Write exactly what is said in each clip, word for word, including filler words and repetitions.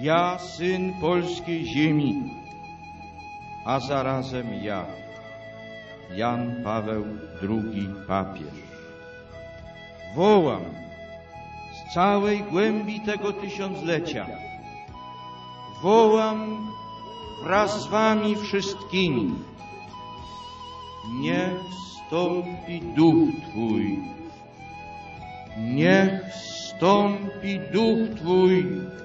Ja, syn polskiej ziemi, a zarazem ja, Jan Paweł drugi papież, wołam z całej głębi tego tysiąclecia, wołam wraz z wami wszystkimi: niech wstąpi Duch Twój, niech wstąpi Duch Twój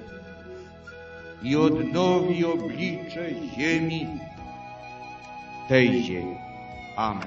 i odnowi oblicze ziemi tej ziemi. Amen.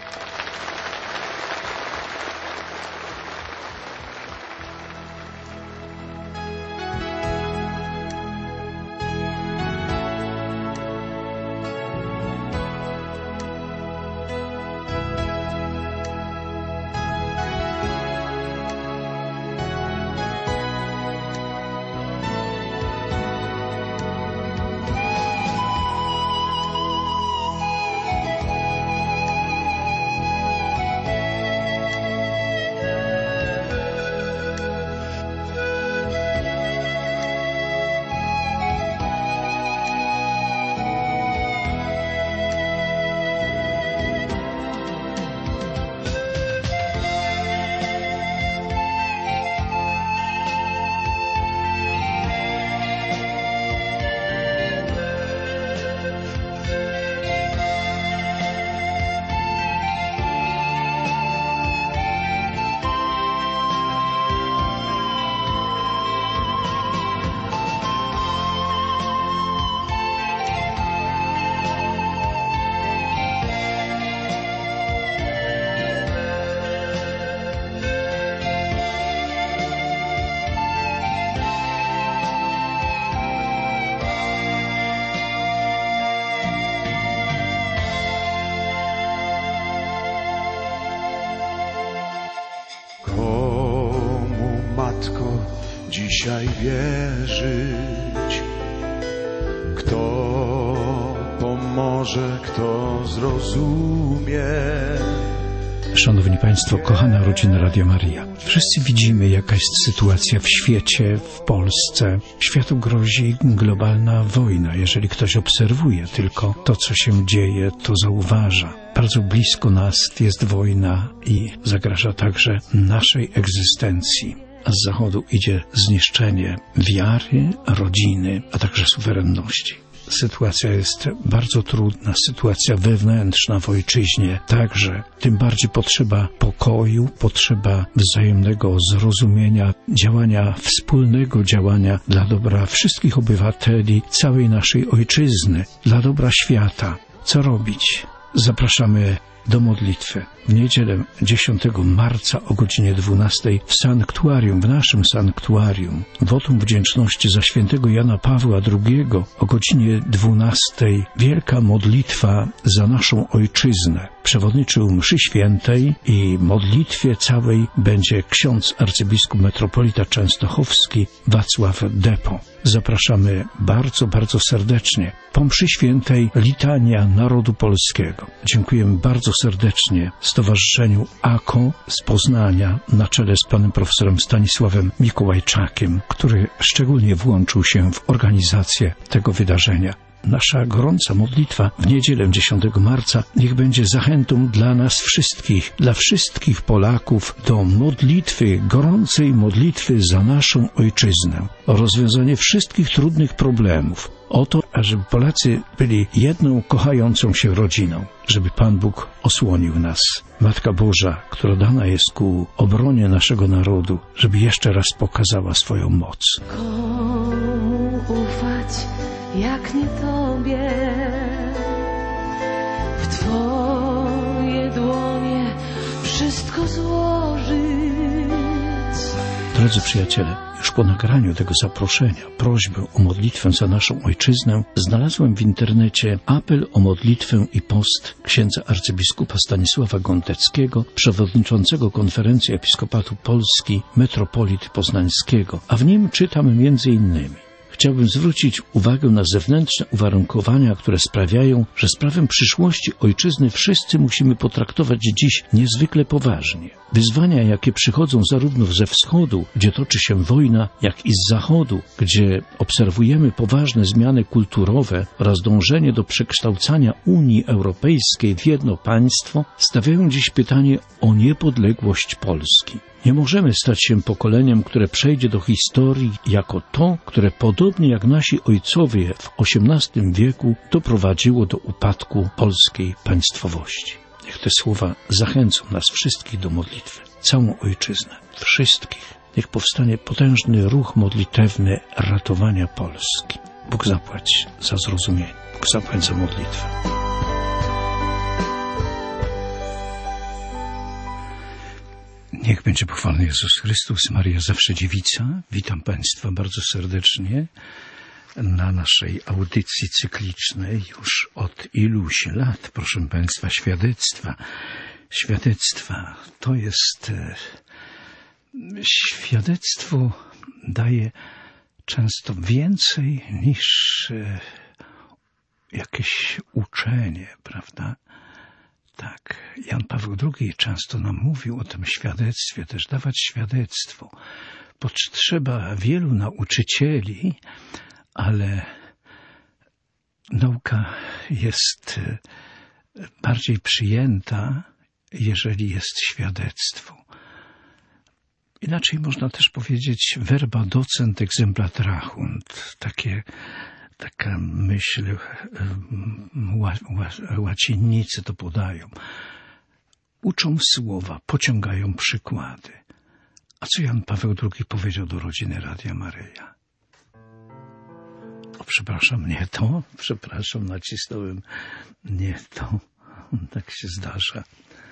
Dzisiaj wierzyć, kto pomoże, kto zrozumie. Szanowni Państwo, kochana rodzina Radia Maria, wszyscy widzimy, jaka jest sytuacja w świecie, w Polsce. Światu grozi globalna wojna. Jeżeli ktoś obserwuje tylko to, co się dzieje, to zauważa. Bardzo blisko nas jest wojna i zagraża także naszej egzystencji. A z zachodu idzie zniszczenie wiary, rodziny, a także suwerenności. Sytuacja jest bardzo trudna, sytuacja wewnętrzna w ojczyźnie także. Tym bardziej potrzeba pokoju, potrzeba wzajemnego zrozumienia, działania, wspólnego działania dla dobra wszystkich obywateli całej naszej ojczyzny, dla dobra świata. Co robić? Zapraszamy do modlitwy. W niedzielę dziesiątego marca o godzinie dwunastej w sanktuarium, w naszym sanktuarium, wotum wdzięczności za świętego Jana Pawła drugiego o godzinie dwunastej wielka modlitwa za naszą ojczyznę. Przewodniczył mszy świętej i modlitwie całej będzie ksiądz arcybiskup metropolita częstochowski Wacław Depo. Zapraszamy bardzo, bardzo serdecznie. Po mszy świętej litania narodu polskiego. Dziękujemy bardzo serdecznie Stowarzyszeniu A K O z Poznania na czele z panem profesorem Stanisławem Mikołajczakiem, który szczególnie włączył się w organizację tego wydarzenia. Nasza gorąca modlitwa w niedzielę dziesiątego marca niech będzie zachętą dla nas wszystkich, dla wszystkich Polaków do modlitwy, gorącej modlitwy za naszą ojczyznę, o rozwiązanie wszystkich trudnych problemów, o to, ażeby Polacy byli jedną kochającą się rodziną, żeby Pan Bóg osłonił nas. Matka Boża, która dana jest ku obronie naszego narodu, żeby jeszcze raz pokazała swoją moc. Komu ufać, jak nie Tobie? W Twoje dłonie wszystko złożyć. Drodzy przyjaciele, już po nagraniu tego zaproszenia, prośbę o modlitwę za naszą ojczyznę, znalazłem w internecie apel o modlitwę i post księdza arcybiskupa Stanisława Gądeckiego, przewodniczącego Konferencji Episkopatu Polski, metropolity poznańskiego, a w nim czytam między innymi: chciałbym zwrócić uwagę na zewnętrzne uwarunkowania, które sprawiają, że sprawę przyszłości ojczyzny wszyscy musimy potraktować dziś niezwykle poważnie. Wyzwania, jakie przychodzą zarówno ze wschodu, gdzie toczy się wojna, jak i z zachodu, gdzie obserwujemy poważne zmiany kulturowe oraz dążenie do przekształcania Unii Europejskiej w jedno państwo, stawiają dziś pytanie o niepodległość Polski. Nie możemy stać się pokoleniem, które przejdzie do historii jako to, które podobnie jak nasi ojcowie w osiemnastym wieku doprowadziło do upadku polskiej państwowości. Niech te słowa zachęcą nas wszystkich do modlitwy, całą ojczyznę, wszystkich. Niech powstanie potężny ruch modlitewny ratowania Polski. Bóg zapłać za zrozumienie, Bóg zapłać za modlitwę. Niech będzie pochwalony Jezus Chrystus, Maria zawsze dziewica. Witam Państwa bardzo serdecznie na naszej audycji cyklicznej już od iluś lat, proszę Państwa, świadectwa. Świadectwa to jest... Świadectwo daje często więcej niż jakieś uczenie, prawda? Tak, Jan Paweł drugi często nam mówił o tym świadectwie, też dawać świadectwo. Potrzeba wielu nauczycieli, ale nauka jest bardziej przyjęta, jeżeli jest świadectwo. Inaczej można też powiedzieć verba docent exempla trahunt. Takie, taka myśl, ła, ła, łacinnicy to podają. Uczą słowa, pociągają przykłady. A co Jan Paweł drugi powiedział do rodziny Radia Maryja? O, przepraszam, nie to. Przepraszam, nacisnąłem nie to. Tak się zdarza.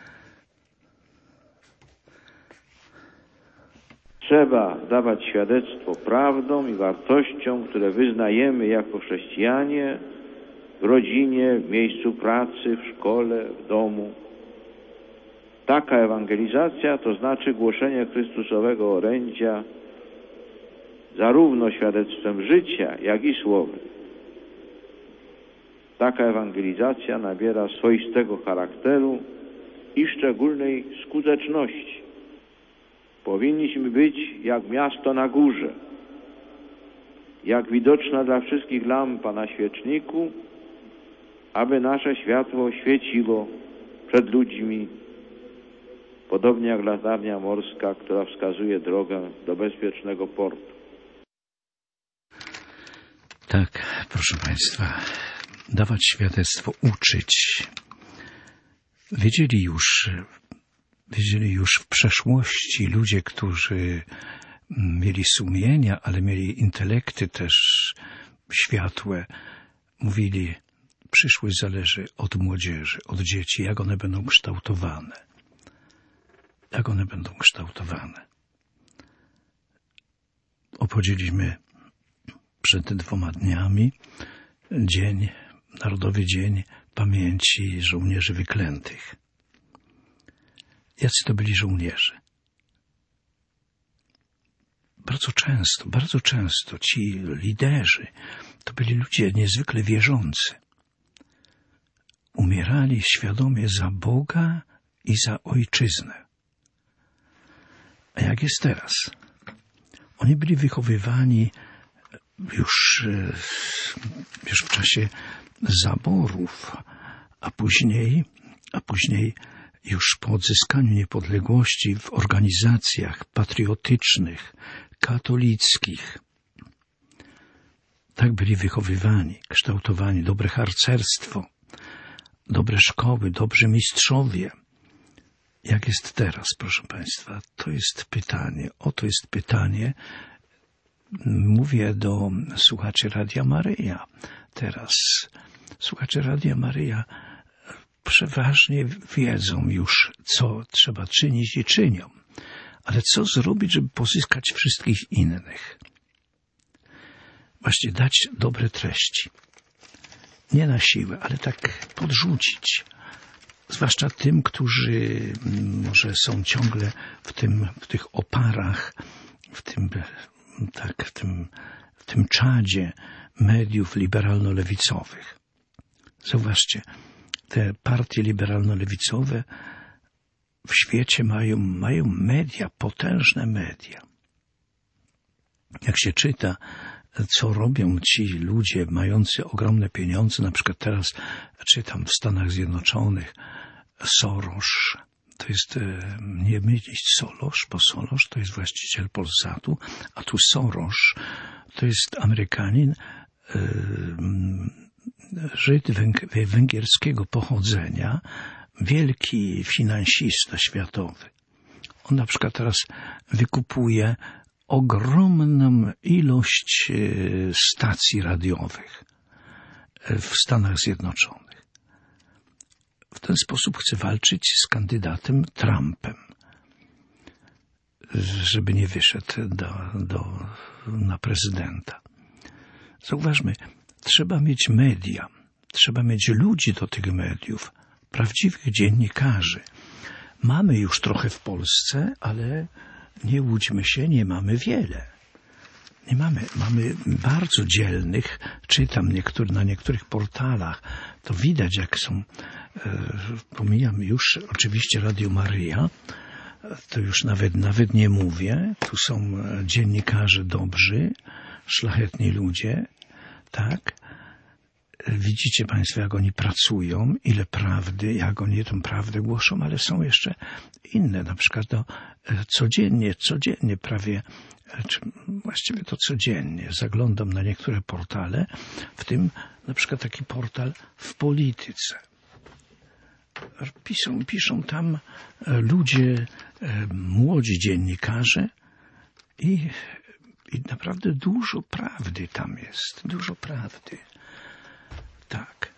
Trzeba dawać świadectwo prawdą i wartościom, które wyznajemy jako chrześcijanie w rodzinie, w miejscu pracy, w szkole, w domu. Taka ewangelizacja to znaczy głoszenie Chrystusowego orędzia zarówno świadectwem życia, jak i słowem. Taka ewangelizacja nabiera swoistego charakteru i szczególnej skuteczności. Powinniśmy być jak miasto na górze, jak widoczna dla wszystkich lampa na świeczniku, aby nasze światło świeciło przed ludźmi, podobnie jak latarnia morska, która wskazuje drogę do bezpiecznego portu. Tak, proszę Państwa, dawać świadectwo, uczyć. Wiedzieli już, wiedzieli już w przeszłości ludzie, którzy mieli sumienia, ale mieli intelekty też światłe, mówili, przyszłość zależy od młodzieży, od dzieci, jak one będą kształtowane. Jak one będą kształtowane. Obchodziliśmy przed dwoma dniami dzień, Narodowy Dzień Pamięci Żołnierzy Wyklętych. Jacy to byli żołnierze? Bardzo często, bardzo często ci liderzy to byli ludzie niezwykle wierzący. Umierali świadomie za Boga i za ojczyznę. A jak jest teraz? Oni byli wychowywani już, już w czasie zaborów, a później, a później już po odzyskaniu niepodległości w organizacjach patriotycznych, katolickich. Tak byli wychowywani, kształtowani, dobre harcerstwo, dobre szkoły, dobrzy mistrzowie. Jak jest teraz, proszę Państwa? To jest pytanie, oto jest pytanie. Mówię do słuchaczy Radia Maryja teraz. Słuchacze Radia Maryja przeważnie wiedzą już, co trzeba czynić i czynią. Ale co zrobić, żeby pozyskać wszystkich innych? Właśnie dać dobre treści. Nie na siłę, ale tak podrzucić. Zwłaszcza tym, którzy może są ciągle w tym, w tych oparach, w tym, tak, w tym, w tym czadzie mediów liberalno-lewicowych. Zauważcie, te partie liberalno-lewicowe w świecie mają, mają media, potężne media. Jak się czyta, co robią ci ludzie mający ogromne pieniądze, na przykład teraz czytam w Stanach Zjednoczonych Soros, to jest, nie mylić Soros, bo Soros to jest właściciel Polsatu, a tu Soros to jest Amerykanin, Żyd węg- węgierskiego pochodzenia, wielki finansista światowy. On na przykład teraz wykupuje ogromną ilość stacji radiowych w Stanach Zjednoczonych. W ten sposób chce walczyć z kandydatem Trumpem, żeby nie wyszedł do, do, na prezydenta. Zauważmy, trzeba mieć media, trzeba mieć ludzi do tych mediów, prawdziwych dziennikarzy. Mamy już trochę w Polsce, ale nie łudźmy się, nie mamy wiele. Nie mamy, mamy bardzo dzielnych, czytam niektóry, na niektórych portalach, to widać jak są, e, pomijam już oczywiście Radio Maryja, to już nawet, nawet nie mówię, tu są dziennikarze dobrzy, szlachetni ludzie, tak? Widzicie Państwo, jak oni pracują, ile prawdy, jak oni tę prawdę głoszą, ale są jeszcze inne, na przykład to codziennie, codziennie prawie, czy właściwie to codziennie zaglądam na niektóre portale, w tym na przykład taki portal w polityce. Piszą, piszą tam ludzie, młodzi dziennikarze i, i naprawdę dużo prawdy tam jest, dużo prawdy. Tak.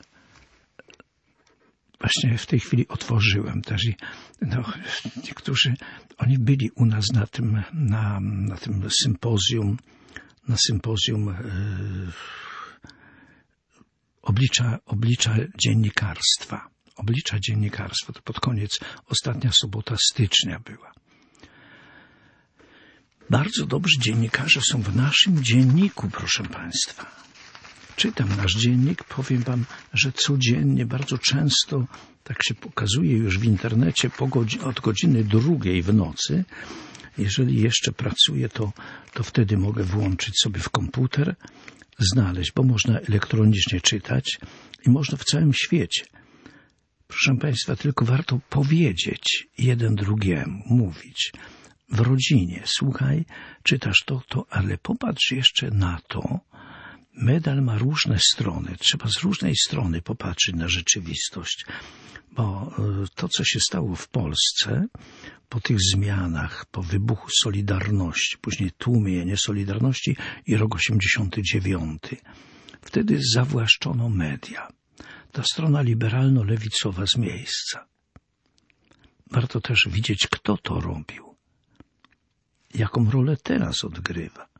Właśnie w tej chwili otworzyłem też i no, niektórzy, oni byli u nas na tym, na, na tym sympozjum, na sympozjum yy, oblicza, oblicza dziennikarstwa. Oblicza dziennikarstwa, to pod koniec, ostatnia sobota stycznia była. Bardzo dobrzy dziennikarze są w naszym dzienniku, proszę Państwa. Czytam nasz dziennik, powiem wam, że codziennie, bardzo często, tak się pokazuje już w internecie, po godzi- od godziny drugiej w nocy, jeżeli jeszcze pracuję, to, to wtedy mogę włączyć sobie w komputer, znaleźć, bo można elektronicznie czytać i można w całym świecie. Proszę Państwa, tylko warto powiedzieć jeden drugiemu, mówić. W rodzinie, słuchaj, czytasz to, to, ale popatrz jeszcze na to. Medal ma różne strony. Trzeba z różnej strony popatrzeć na rzeczywistość, bo to, co się stało w Polsce po tych zmianach, po wybuchu Solidarności, później tłumienie Solidarności i rok osiemdziesiąty dziewiąty, wtedy zawłaszczono media. Ta strona liberalno-lewicowa z miejsca. Warto też widzieć, kto to robił, jaką rolę teraz odgrywa.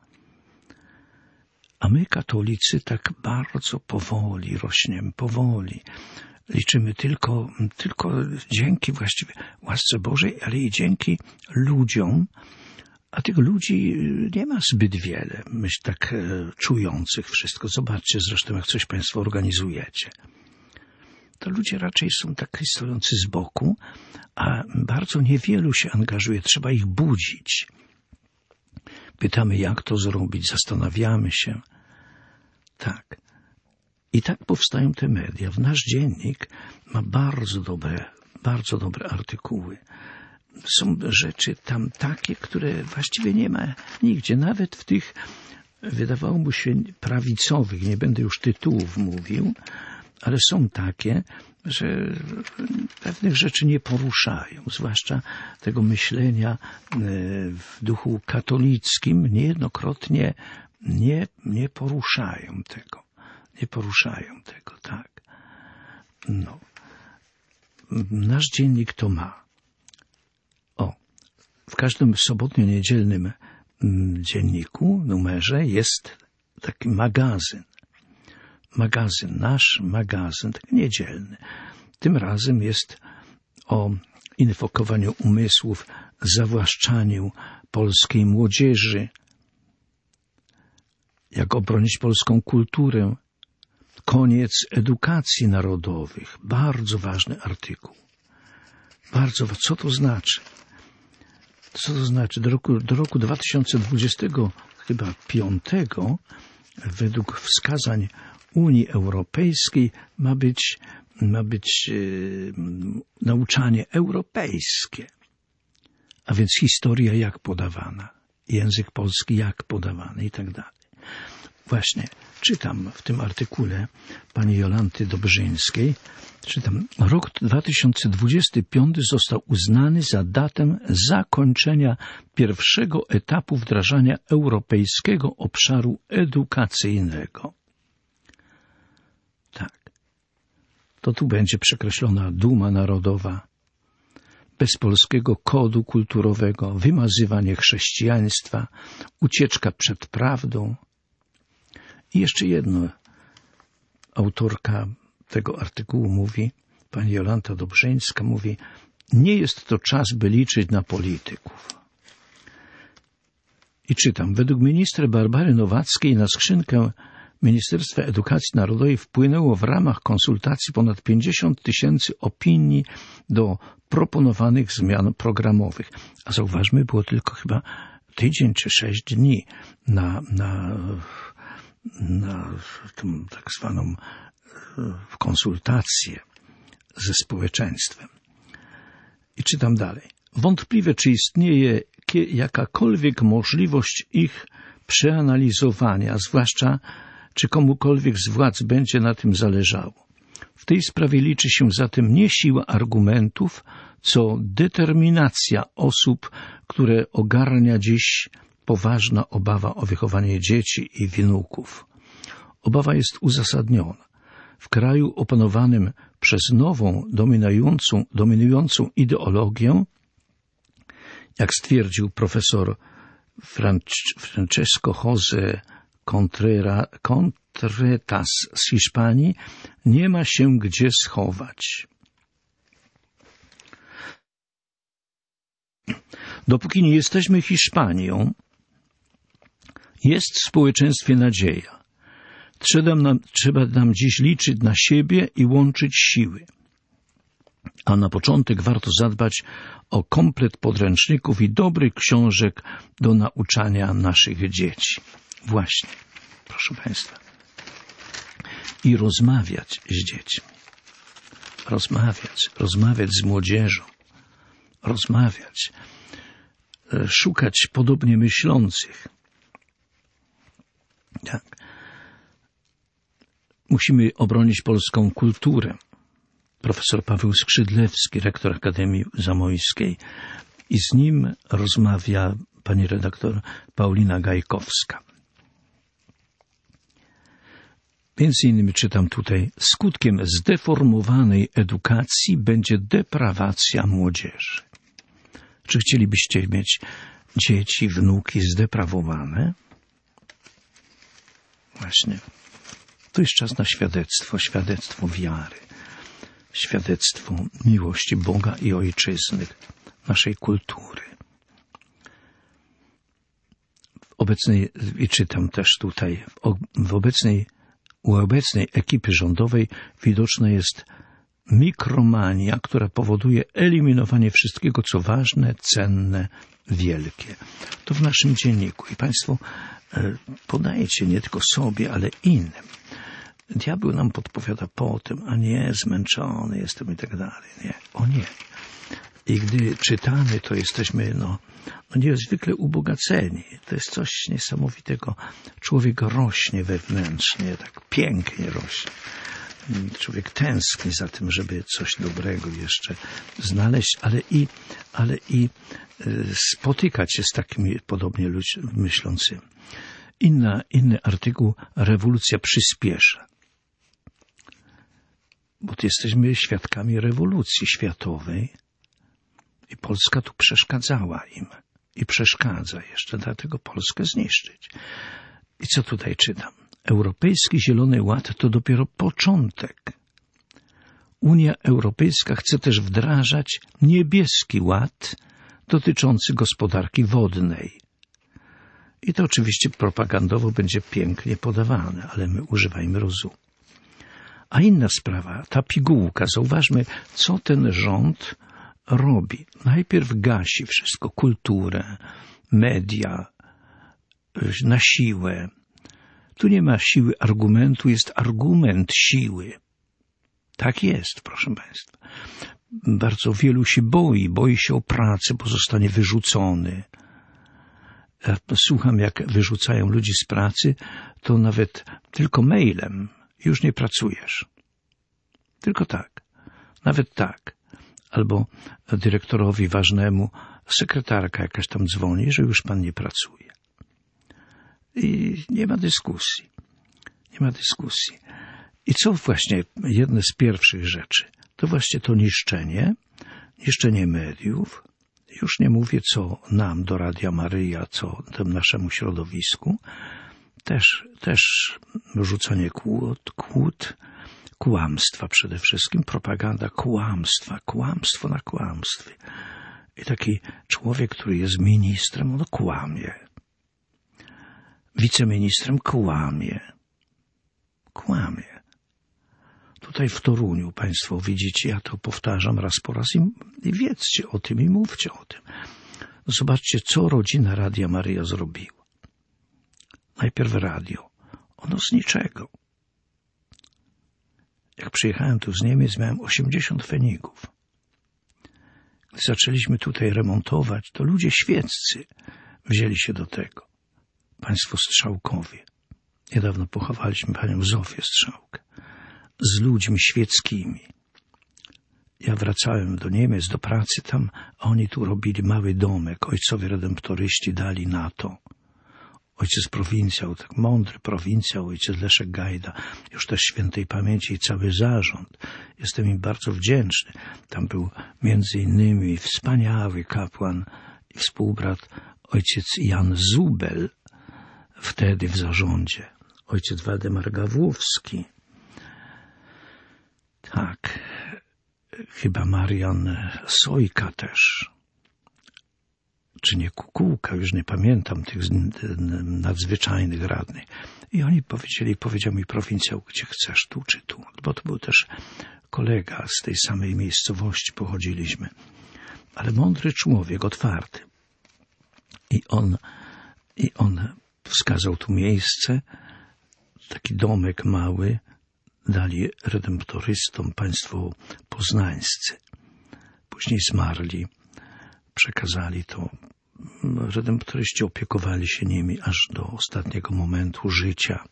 A my, katolicy, tak bardzo powoli rośniemy, powoli. Liczymy tylko, tylko dzięki właściwie łasce Bożej, ale i dzięki ludziom, a tych ludzi nie ma zbyt wiele, myśl tak e, czujących wszystko. Zobaczcie zresztą, jak coś Państwo organizujecie. To ludzie raczej są tak stojący z boku, a bardzo niewielu się angażuje. Trzeba ich budzić. Pytamy, jak to zrobić, zastanawiamy się. Tak. I tak powstają te media. W nasz dziennik ma bardzo dobre, bardzo dobre artykuły. Są rzeczy tam takie, które właściwie nie ma nigdzie. Nawet w tych, wydawałoby się, prawicowych, nie będę już tytułów mówił, ale są takie, że pewnych rzeczy nie poruszają, zwłaszcza tego myślenia w duchu katolickim niejednokrotnie nie, nie poruszają tego. Nie poruszają tego, tak. No. Nasz dziennik to ma. O, w każdym sobotnio-niedzielnym dzienniku, numerze jest taki magazyn. Magazyn, nasz magazyn, tak niedzielny. Tym razem jest o infokowaniu umysłów, zawłaszczaniu polskiej młodzieży, jak obronić polską kulturę, koniec edukacji narodowych. Bardzo ważny artykuł. Bardzo, co to znaczy? Co to znaczy? Do roku, do roku dwa tysiące dwudziestego chyba piątego według wskazań Unii Europejskiej ma być, ma być e, nauczanie europejskie. A więc historia jak podawana, język polski jak podawany i tak dalej. Właśnie czytam w tym artykule pani Jolanty Dobrzyńskiej, czytam, rok dwa tysiące dwudziesty piąty został uznany za datę zakończenia pierwszego etapu wdrażania europejskiego obszaru edukacyjnego. Tak. To tu będzie przekreślona duma narodowa, bez polskiego kodu kulturowego, wymazywanie chrześcijaństwa, ucieczka przed prawdą. I jeszcze jedno. Autorka tego artykułu mówi, pani Jolanta Dobrzyńska mówi, nie jest to czas, by liczyć na polityków. I czytam, według ministra Barbary Nowackiej na skrzynkę Ministerstwa Edukacji Narodowej wpłynęło w ramach konsultacji ponad pięćdziesiąt tysięcy opinii do proponowanych zmian programowych. A zauważmy, było tylko chyba tydzień czy sześć dni na, na, na tą tak zwaną konsultację ze społeczeństwem. I czytam dalej. Wątpliwe, czy istnieje jakakolwiek możliwość ich przeanalizowania, zwłaszcza czy komukolwiek z władz będzie na tym zależało. W tej sprawie liczy się zatem nie siła argumentów, co determinacja osób, które ogarnia dziś poważna obawa o wychowanie dzieci i wnuków. Obawa jest uzasadniona. W kraju opanowanym przez nową, dominującą, dominującą ideologię, jak stwierdził profesor Francesco José Contreras z Hiszpanii, nie ma się gdzie schować. Dopóki nie jesteśmy Hiszpanią, jest w społeczeństwie nadzieja. Trzeba nam, trzeba nam dziś liczyć na siebie i łączyć siły. A na początek warto zadbać o komplet podręczników i dobrych książek do nauczania naszych dzieci. Właśnie, proszę Państwa. I rozmawiać z dziećmi. Rozmawiać, rozmawiać z młodzieżą. Rozmawiać. Szukać podobnie myślących. Tak. Musimy obronić polską kulturę. Profesor Paweł Skrzydlewski, rektor Akademii Zamojskiej, i z nim rozmawia pani redaktor Paulina Gajkowska. Między innymi czytam tutaj, skutkiem zdeformowanej edukacji będzie deprawacja młodzieży. Czy chcielibyście mieć dzieci, wnuki zdeprawowane? Właśnie. To jest czas na świadectwo, świadectwo wiary, świadectwo miłości Boga i Ojczyzny, naszej kultury. W obecnej, i czytam też tutaj, w obecnej, u obecnej ekipy rządowej widoczna jest mikromania, która powoduje eliminowanie wszystkiego, co ważne, cenne, wielkie. To w naszym dzienniku. I Państwo podajecie nie tylko sobie, ale innym. Diabeł nam podpowiada potem, a nie, zmęczony jestem i tak dalej. Nie, o nie. I gdy czytamy, to jesteśmy no, no niezwykle ubogaceni. To jest coś niesamowitego. Człowiek rośnie wewnętrznie, tak pięknie rośnie. Człowiek tęskni za tym, żeby coś dobrego jeszcze znaleźć, ale i, ale i spotykać się z takimi podobnie ludźmi myślącymi. Inna, inny artykuł, rewolucja przyspiesza. Bo jesteśmy świadkami rewolucji światowej i Polska tu przeszkadzała im i przeszkadza jeszcze, dlatego Polskę zniszczyć. I co tutaj czytam? Europejski Zielony Ład to dopiero początek. Unia Europejska chce też wdrażać niebieski ład dotyczący gospodarki wodnej. I to oczywiście propagandowo będzie pięknie podawane, ale my używajmy rozumu. A inna sprawa, ta pigułka. Zauważmy, co ten rząd robi? Najpierw gasi wszystko, kulturę, media, na siłę. Tu nie ma siły argumentu, jest argument siły. Tak jest, proszę państwa. Bardzo wielu się boi, boi się o pracę, bo zostanie wyrzucony. Ja słucham, jak wyrzucają ludzi z pracy, to nawet tylko mailem już nie pracujesz. Tylko tak. Nawet tak. Albo dyrektorowi ważnemu sekretarka jakaś tam dzwoni, że już pan nie pracuje. I nie ma dyskusji. Nie ma dyskusji. I co właśnie jedne z pierwszych rzeczy? To właśnie to niszczenie, niszczenie mediów. Już nie mówię, co nam do Radia Maryja, co temu naszemu środowisku. Też, też rzucanie kłód, kłód, kłamstwa przede wszystkim, propaganda kłamstwa, kłamstwo na kłamstwie. I taki człowiek, który jest ministrem, on kłamie. Wiceministrem kłamie. Kłamie. Tutaj w Toruniu państwo widzicie, ja to powtarzam raz po raz i, i wiedzcie o tym i mówcie o tym. Zobaczcie, co rodzina Radia Maryja zrobiła. Najpierw radio. Ono z niczego. Jak przyjechałem tu z Niemiec, miałem osiemdziesiąt fenigów. Gdy zaczęliśmy tutaj remontować, to ludzie świeccy wzięli się do tego. Państwo Strzałkowie. Niedawno pochowaliśmy panią Zofię Strzałkę. Z ludźmi świeckimi. Ja wracałem do Niemiec, do pracy tam, a oni tu robili mały domek. Ojcowie redemptoryści dali na to. Ojciec prowincjał, tak mądry prowincjał, ojciec Leszek Gajda, już też świętej pamięci i cały zarząd. Jestem im bardzo wdzięczny. Tam był między innymi wspaniały kapłan i współbrat ojciec Jan Zubel, wtedy w zarządzie. Ojciec Waldemar Gawłowski. Tak, chyba Marian Sojka też. Czy nie Kukułka, już nie pamiętam tych nadzwyczajnych radnych. I oni powiedzieli, powiedział mi prowincjał, gdzie chcesz, tu czy tu. Bo to był też kolega z tej samej miejscowości, pochodziliśmy. Ale mądry człowiek, otwarty. I on, i on wskazał tu miejsce, taki domek mały, dali redemptorystom państwo poznańscy. Później zmarli, przekazali to. Redemptoryści opiekowali się nimi aż do ostatniego momentu życia.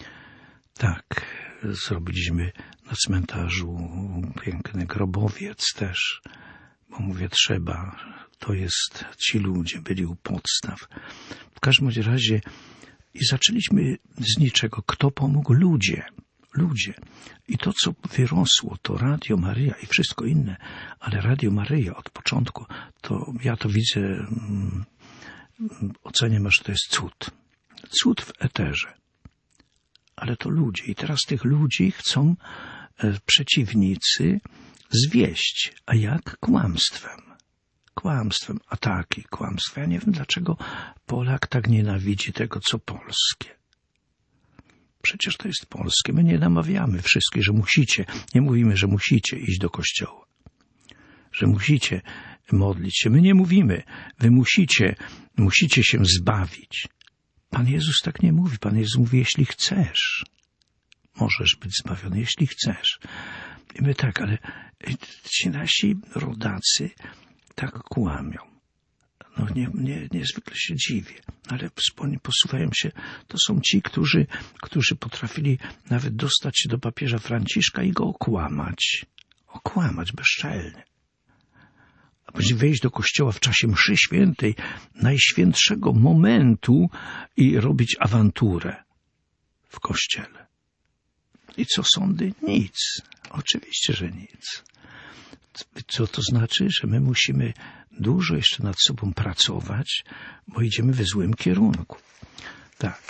Tak, zrobiliśmy na cmentarzu piękny grobowiec też, bo mówię, trzeba, to jest, ci ludzie byli u podstaw. W każdym razie i zaczęliśmy z niczego. Kto pomógł? Ludzie. Ludzie. I to, co wyrosło, to Radio Maryja i wszystko inne, ale Radio Maryja od początku, to ja to widzę, mm, oceniam, że to jest cud. Cud w eterze. Ale to ludzie. I teraz tych ludzi chcą e, przeciwnicy zwieść. A jak? Kłamstwem. Kłamstwem. Ataki, kłamstwa. Ja nie wiem, dlaczego Polak tak nienawidzi tego, co polskie. Przecież to jest polskie. My nie namawiamy wszystkich, że musicie. Nie mówimy, że musicie iść do kościoła. Że musicie modlić się. My nie mówimy. Wy musicie, musicie się zbawić. Pan Jezus tak nie mówi. Pan Jezus mówi, jeśli chcesz, możesz być zbawiony, jeśli chcesz. I my tak, ale ci nasi rodacy tak kłamią. No nie, nie, niezwykle się dziwię, ale posuwają się, to są ci, którzy, którzy potrafili nawet dostać się do papieża Franciszka i go okłamać. Okłamać bezczelnie. A później wejść do kościoła w czasie mszy świętej, najświętszego momentu i robić awanturę w kościele. I co sądy? Nic. Oczywiście, że nic. Co to znaczy? Że my musimy dużo jeszcze nad sobą pracować, bo idziemy w złym kierunku. Tak.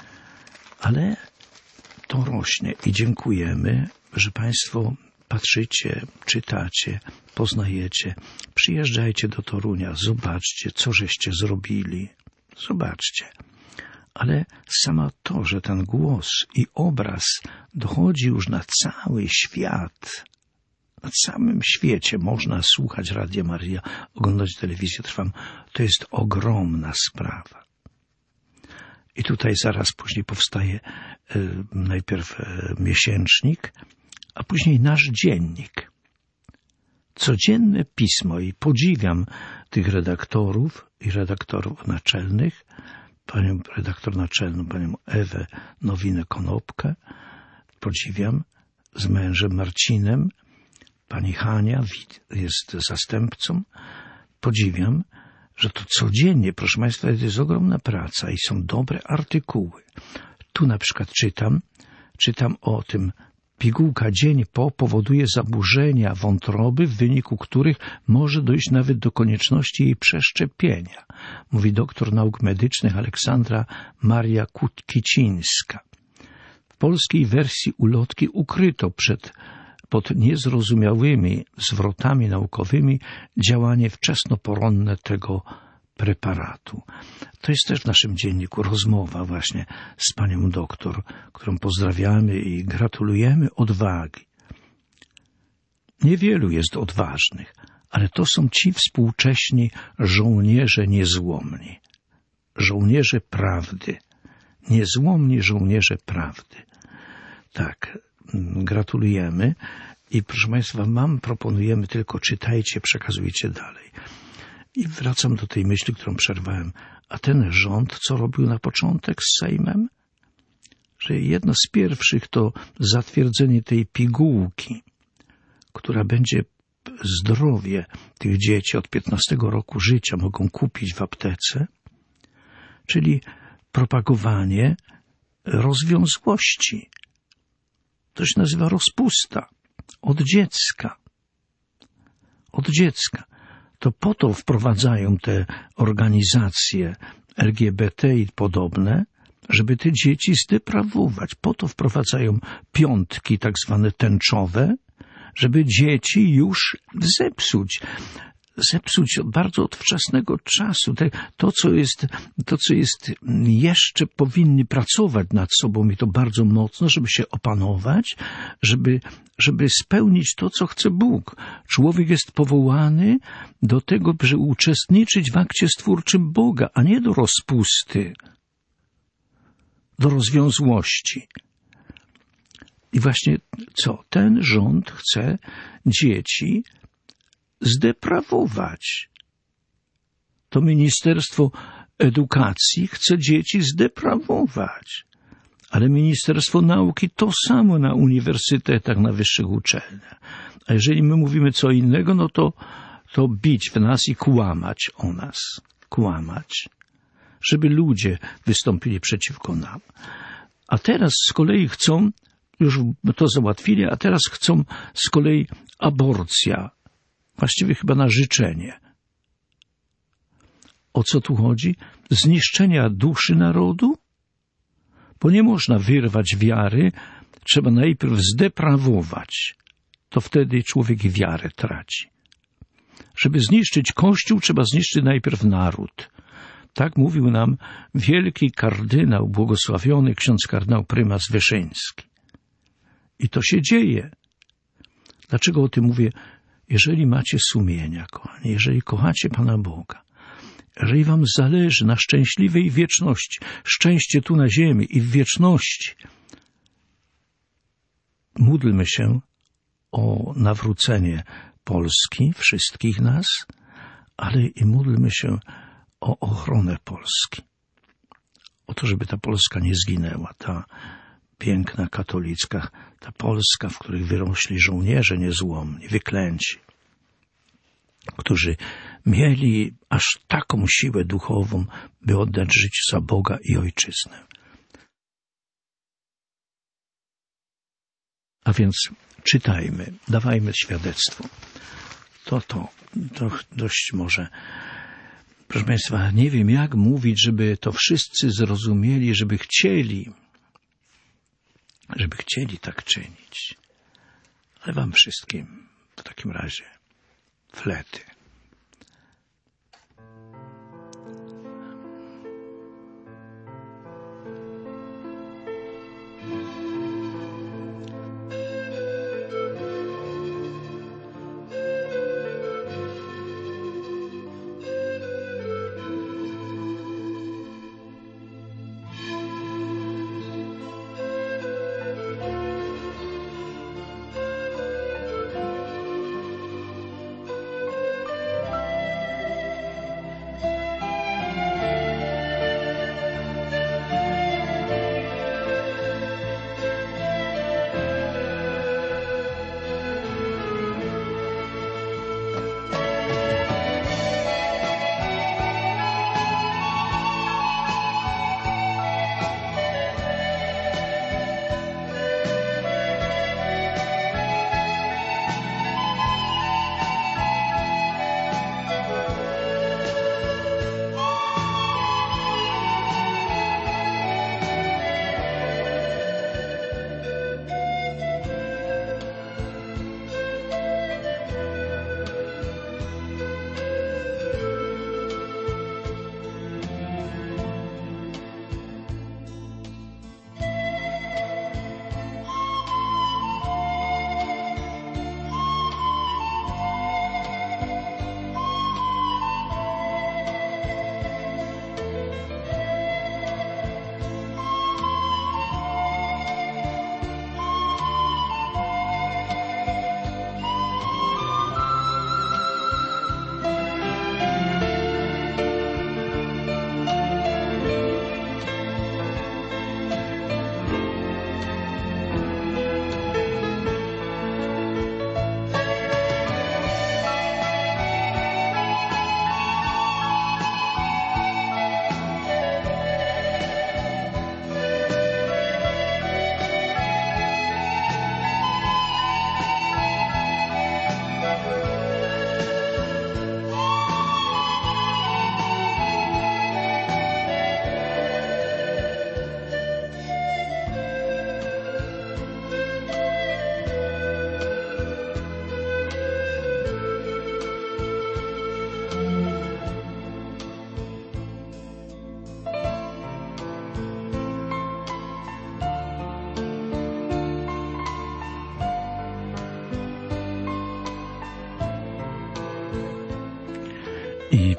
Ale to rośnie i dziękujemy, że Państwo patrzycie, czytacie, poznajecie. Przyjeżdżajcie do Torunia, zobaczcie, co żeście zrobili. Zobaczcie. Ale samo to, że ten głos i obraz dochodzi już na cały świat, na całym świecie można słuchać Radia Maryja, oglądać telewizję Trwam. To jest ogromna sprawa. I tutaj zaraz później powstaje y, najpierw y, miesięcznik, a później nasz dziennik. Codzienne pismo i podziwiam tych redaktorów i redaktorów naczelnych, panią redaktor naczelną, panią Ewę Nowinę-Konopkę, podziwiam z mężem Marcinem, pani Hania jest zastępcą, podziwiam, że to codziennie, proszę Państwa, to jest ogromna praca i są dobre artykuły. Tu na przykład czytam, czytam o tym, pigułka dzień po powoduje zaburzenia wątroby, w wyniku których może dojść nawet do konieczności jej przeszczepienia, mówi doktor nauk medycznych Aleksandra Maria Kicińska. W polskiej wersji ulotki ukryto przed pod niezrozumiałymi zwrotami naukowymi działanie wczesnoporonne tego preparatu. To jest też w naszym dzienniku rozmowa właśnie z panią doktor, którą pozdrawiamy i gratulujemy odwagi. Niewielu jest odważnych, ale to są ci współcześni żołnierze niezłomni. Żołnierze prawdy. Niezłomni żołnierze prawdy. Tak, gratulujemy i proszę Państwa, mam, proponujemy tylko czytajcie, przekazujcie dalej. I wracam do tej myśli, którą przerwałem. A ten rząd, co robił na początek z Sejmem? Że jedno z pierwszych to zatwierdzenie tej pigułki, która będzie zdrowie tych dzieci od piętnastego roku życia mogą kupić w aptece, czyli propagowanie rozwiązłości. To się nazywa rozpusta. Od dziecka. Od dziecka. To po to wprowadzają te organizacje L G B T i podobne, żeby te dzieci zdeprawować. Po to wprowadzają piątki tak zwane tęczowe, żeby dzieci już zepsuć. Zepsuć bardzo od wczesnego czasu. To, co jest, to, co jest jeszcze powinni pracować nad sobą i to bardzo mocno, żeby się opanować, żeby, żeby spełnić to, co chce Bóg. Człowiek jest powołany do tego, żeby uczestniczyć w akcie stwórczym Boga, a nie do rozpusty, do rozwiązłości. I właśnie co? Ten rząd chce dzieci zdeprawować. To Ministerstwo Edukacji chce dzieci zdeprawować. Ale Ministerstwo Nauki to samo na uniwersytetach, na wyższych uczelniach. A jeżeli my mówimy co innego, no to, to bić w nas i kłamać o nas. Kłamać. Żeby ludzie wystąpili przeciwko nam. A teraz z kolei chcą, już to załatwili, a teraz chcą z kolei aborcja. Właściwie chyba na życzenie. O co tu chodzi? Zniszczenia duszy narodu? Bo nie można wyrwać wiary, trzeba najpierw zdeprawować. To wtedy człowiek wiarę traci. Żeby zniszczyć Kościół, trzeba zniszczyć najpierw naród. Tak mówił nam wielki kardynał, błogosławiony ksiądz kardynał prymas Wyszyński. I to się dzieje. Dlaczego o tym mówię? Jeżeli macie sumienia, kochani, jeżeli kochacie Pana Boga, jeżeli wam zależy na szczęśliwej wieczności, szczęście tu na ziemi i w wieczności, módlmy się o nawrócenie Polski, wszystkich nas, ale i módlmy się o ochronę Polski. O to, żeby ta Polska nie zginęła, ta piękna katolicka, ta Polska, w której wyrośli żołnierze niezłomni, wyklęci, którzy mieli aż taką siłę duchową, by oddać życie za Boga i Ojczyznę. A więc czytajmy, dawajmy świadectwo. To, to, to dość może. Proszę Państwa, nie wiem jak mówić, żeby to wszyscy zrozumieli, żeby chcieli, żeby chcieli tak czynić. Ale wam wszystkim w takim razie flety.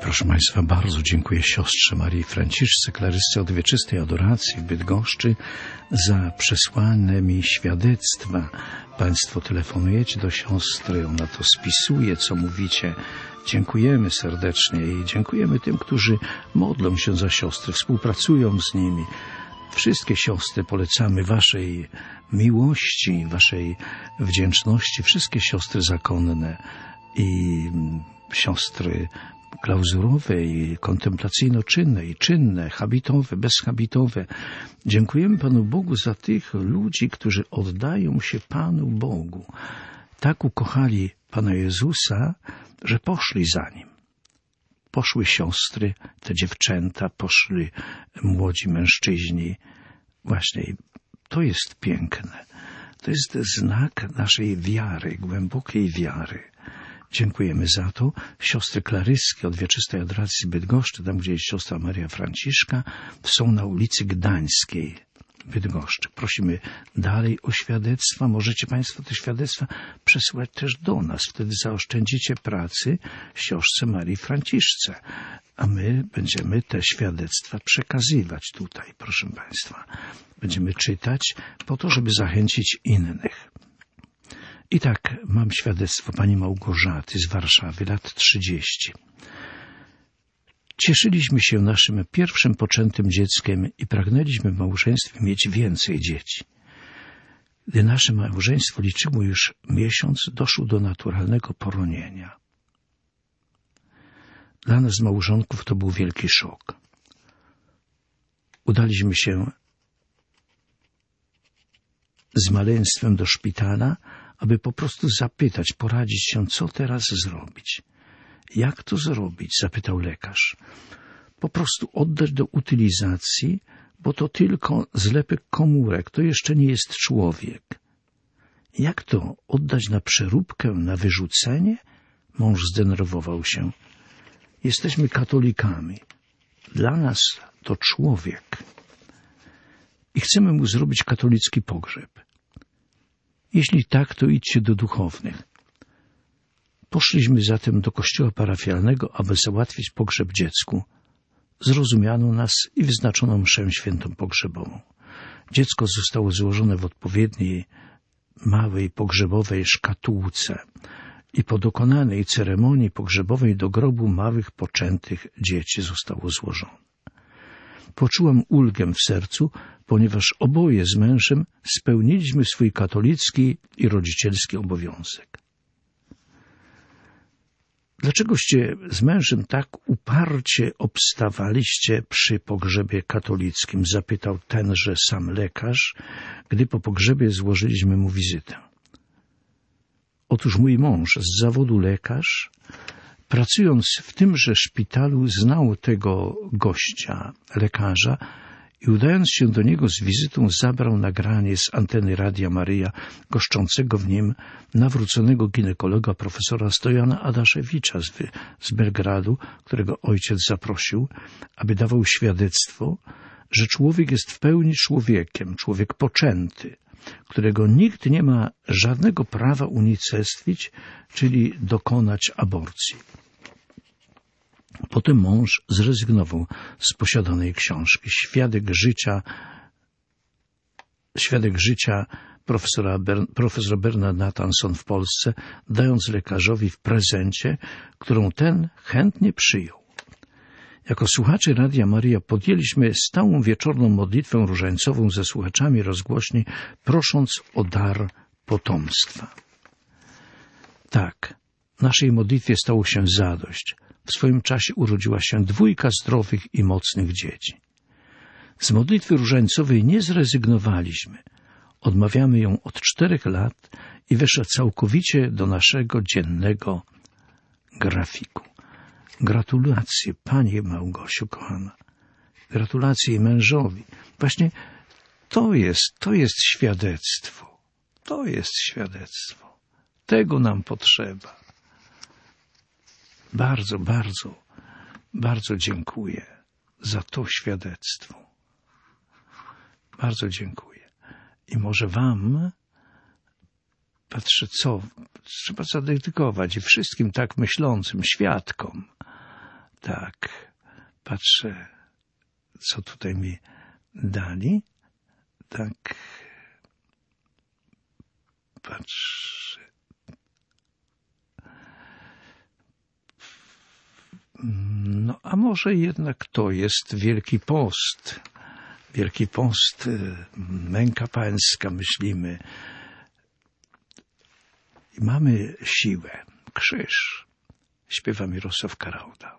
Proszę Państwa, bardzo dziękuję siostrze Marii Franciszce, klarysce od wieczystej adoracji w Bydgoszczy, za przesłane mi świadectwa. Państwo telefonujecie do siostry, ona to spisuje, co mówicie. Dziękujemy serdecznie i dziękujemy tym, którzy modlą się za siostry, współpracują z nimi. Wszystkie siostry polecamy waszej miłości, waszej wdzięczności, wszystkie siostry zakonne i siostry klauzurowe i kontemplacyjno-czynne i czynne, habitowe, bezhabitowe. Dziękujemy Panu Bogu za tych ludzi, którzy oddają się Panu Bogu. Tak ukochali Pana Jezusa, że poszli za Nim. Poszły siostry, te dziewczęta, poszli młodzi mężczyźni. Właśnie to jest piękne. To jest znak naszej wiary, głębokiej wiary. Dziękujemy za to. Siostry klaryski od wieczystej adoracji Bydgoszczy, tam gdzie jest siostra Maria Franciszka, są na ulicy Gdańskiej w Bydgoszczy. Prosimy dalej o świadectwa. Możecie Państwo te świadectwa przesyłać też do nas. Wtedy zaoszczędzicie pracy siostrze Marii Franciszce. A my będziemy te świadectwa przekazywać tutaj, proszę Państwa. Będziemy czytać po to, żeby zachęcić innych. I tak mam świadectwo pani Małgorzaty z Warszawy, lat trzydzieści. Cieszyliśmy się naszym pierwszym poczętym dzieckiem i pragnęliśmy w małżeństwie mieć więcej dzieci. Gdy nasze małżeństwo liczyło już miesiąc, doszło do naturalnego poronienia. Dla nas małżonków to był wielki szok. Udaliśmy się z maleństwem do szpitala, aby po prostu zapytać, poradzić się, co teraz zrobić. Jak to zrobić? Zapytał lekarz. Po prostu oddać do utylizacji, bo to tylko zlepek komórek, to jeszcze nie jest człowiek. Jak to? Oddać na przeróbkę, na wyrzucenie? Mąż zdenerwował się. Jesteśmy katolikami. Dla nas to człowiek. I chcemy mu zrobić katolicki pogrzeb. Jeśli tak, to idźcie do duchownych. Poszliśmy zatem do kościoła parafialnego, aby załatwić pogrzeb dziecku. Zrozumiano nas i wyznaczono mszę świętą pogrzebową. Dziecko zostało złożone w odpowiedniej, małej pogrzebowej szkatułce i po dokonanej ceremonii pogrzebowej do grobu małych poczętych dzieci zostało złożone. Poczułam ulgę w sercu, ponieważ oboje z mężem spełniliśmy swój katolicki i rodzicielski obowiązek. Dlaczegoście z mężem tak uparcie obstawaliście przy pogrzebie katolickim? Zapytał tenże sam lekarz, gdy po pogrzebie złożyliśmy mu wizytę. Otóż mój mąż z zawodu lekarz, pracując w tymże szpitalu, znał tego gościa, lekarza, i udając się do niego z wizytą, zabrał nagranie z anteny Radia Maryja, goszczącego w nim nawróconego ginekologa profesora Stojana Adaszewicza z, z Belgradu, którego ojciec zaprosił, aby dawał świadectwo, że człowiek jest w pełni człowiekiem, człowiek poczęty, którego nikt nie ma żadnego prawa unicestwić, czyli dokonać aborcji. Potem mąż zrezygnował z posiadanej książki. Świadek życia, świadek życia profesora, Ber, profesor Bernard Nathanson w Polsce, dając lekarzowi w prezencie, którą ten chętnie przyjął. Jako słuchacze Radia Maryja podjęliśmy stałą wieczorną modlitwę różańcową ze słuchaczami rozgłośni, prosząc o dar potomstwa. Tak, naszej modlitwie stało się zadość. W swoim czasie urodziła się dwójka zdrowych i mocnych dzieci. Z modlitwy różańcowej nie zrezygnowaliśmy. Odmawiamy ją od czterech lat i weszła całkowicie do naszego dziennego grafiku. Gratulacje, Pani Małgosiu kochana. Gratulacje mężowi. Właśnie to jest, to jest świadectwo. To jest świadectwo. Tego nam potrzeba. Bardzo, bardzo, bardzo dziękuję za to świadectwo. Bardzo dziękuję. I może wam, patrzę co, trzeba zadedykować i wszystkim tak myślącym świadkom Tak, patrzę, co tutaj mi dali. Tak, patrzę. No, a może jednak to jest Wielki Post. Wielki Post, męka pańska, myślimy. I mamy siłę, krzyż. Śpiewa Mirosław Karauda.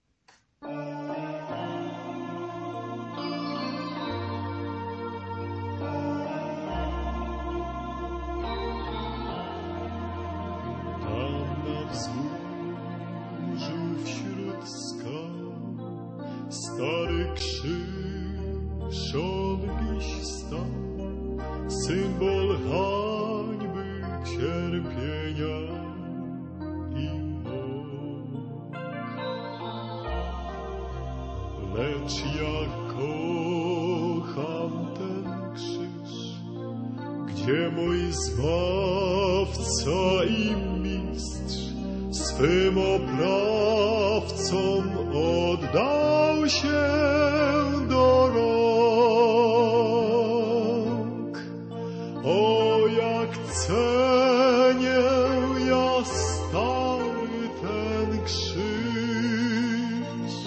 Tam na wzgórzu wśród skał stary krzyż olbrzymi stał, symbol hańby, cierpienia i mąk. Lecz ja kocham ten krzyż, gdzie mój Zbawca i Mistrz swym oprawcom oddał się do rąk. O, jak cenię ja stary ten krzyż,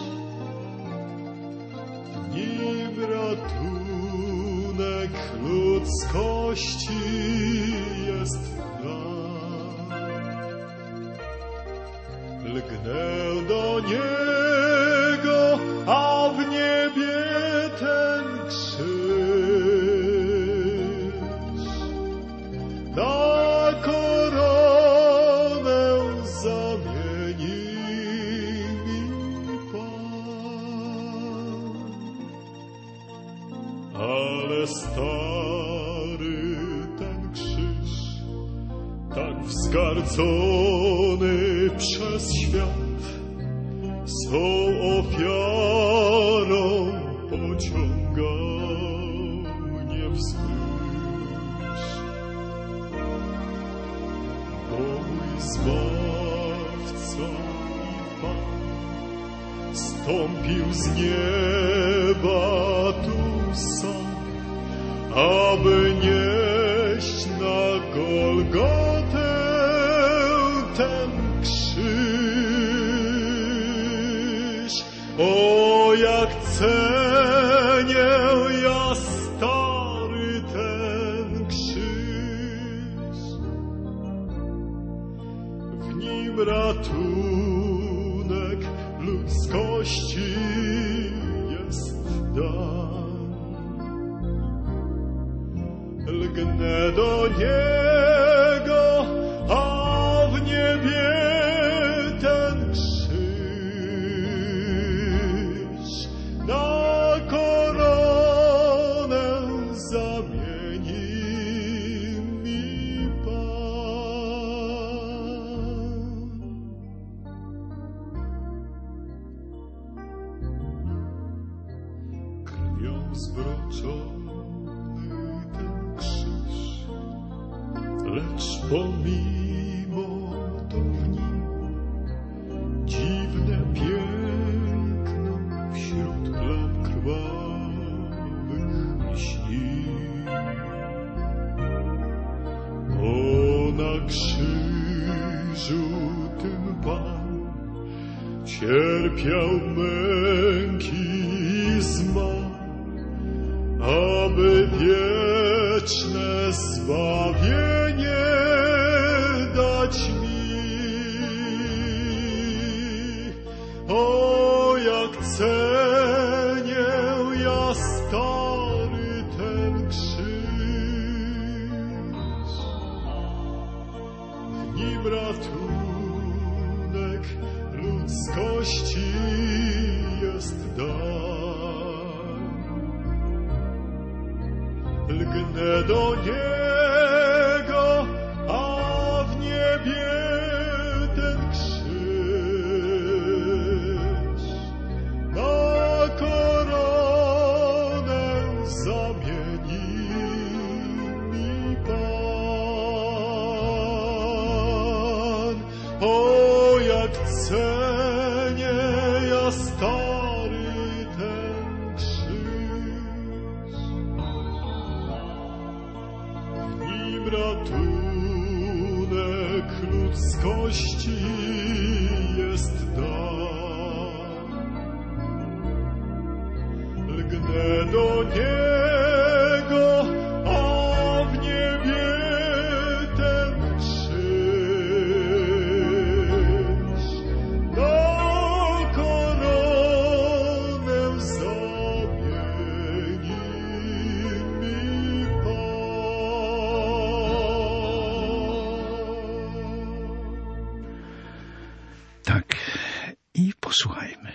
w nim ratunek ludzkości jest dar. Lgnę do niego, a w niebie ten krzyż na koronę zamieni mi Pan. Ale stary ten krzyż, tak wzgardzony przez świat, swą ofiarą pociągał mnie wzwyż. Bo mój Zbawca i Pan stąpił z nieba tu sam, aby nieść na Golgotę ten krzyż. O, jak cenię ja stary ten krzyż, w nim ratunek ludzkości jest dan. Lgnę do niego, a w niebie ten krzyż na koronę zamieni mi Pan. Krwią zbroczony ten krzyż, lecz pomimo to w nim dziwne piękno wśród plam krwawych śni. Bo na krzyżu tym Pan cierpiał męki i zmarł, aby wieczne zbawienie dać mi. O, jak cenię ja stary ten krzyż, w nim ratunek ludzkości jest dar. Lgnę do niego, a w niebie ten krzyż na koronę zamieni mi Pan. O, jak cenię ja ratunek ludzkości jest dar. Lgnę do Niego, a w niebie ten krzyż na koronę zamieni mi Pan. Tak, i posłuchajmy.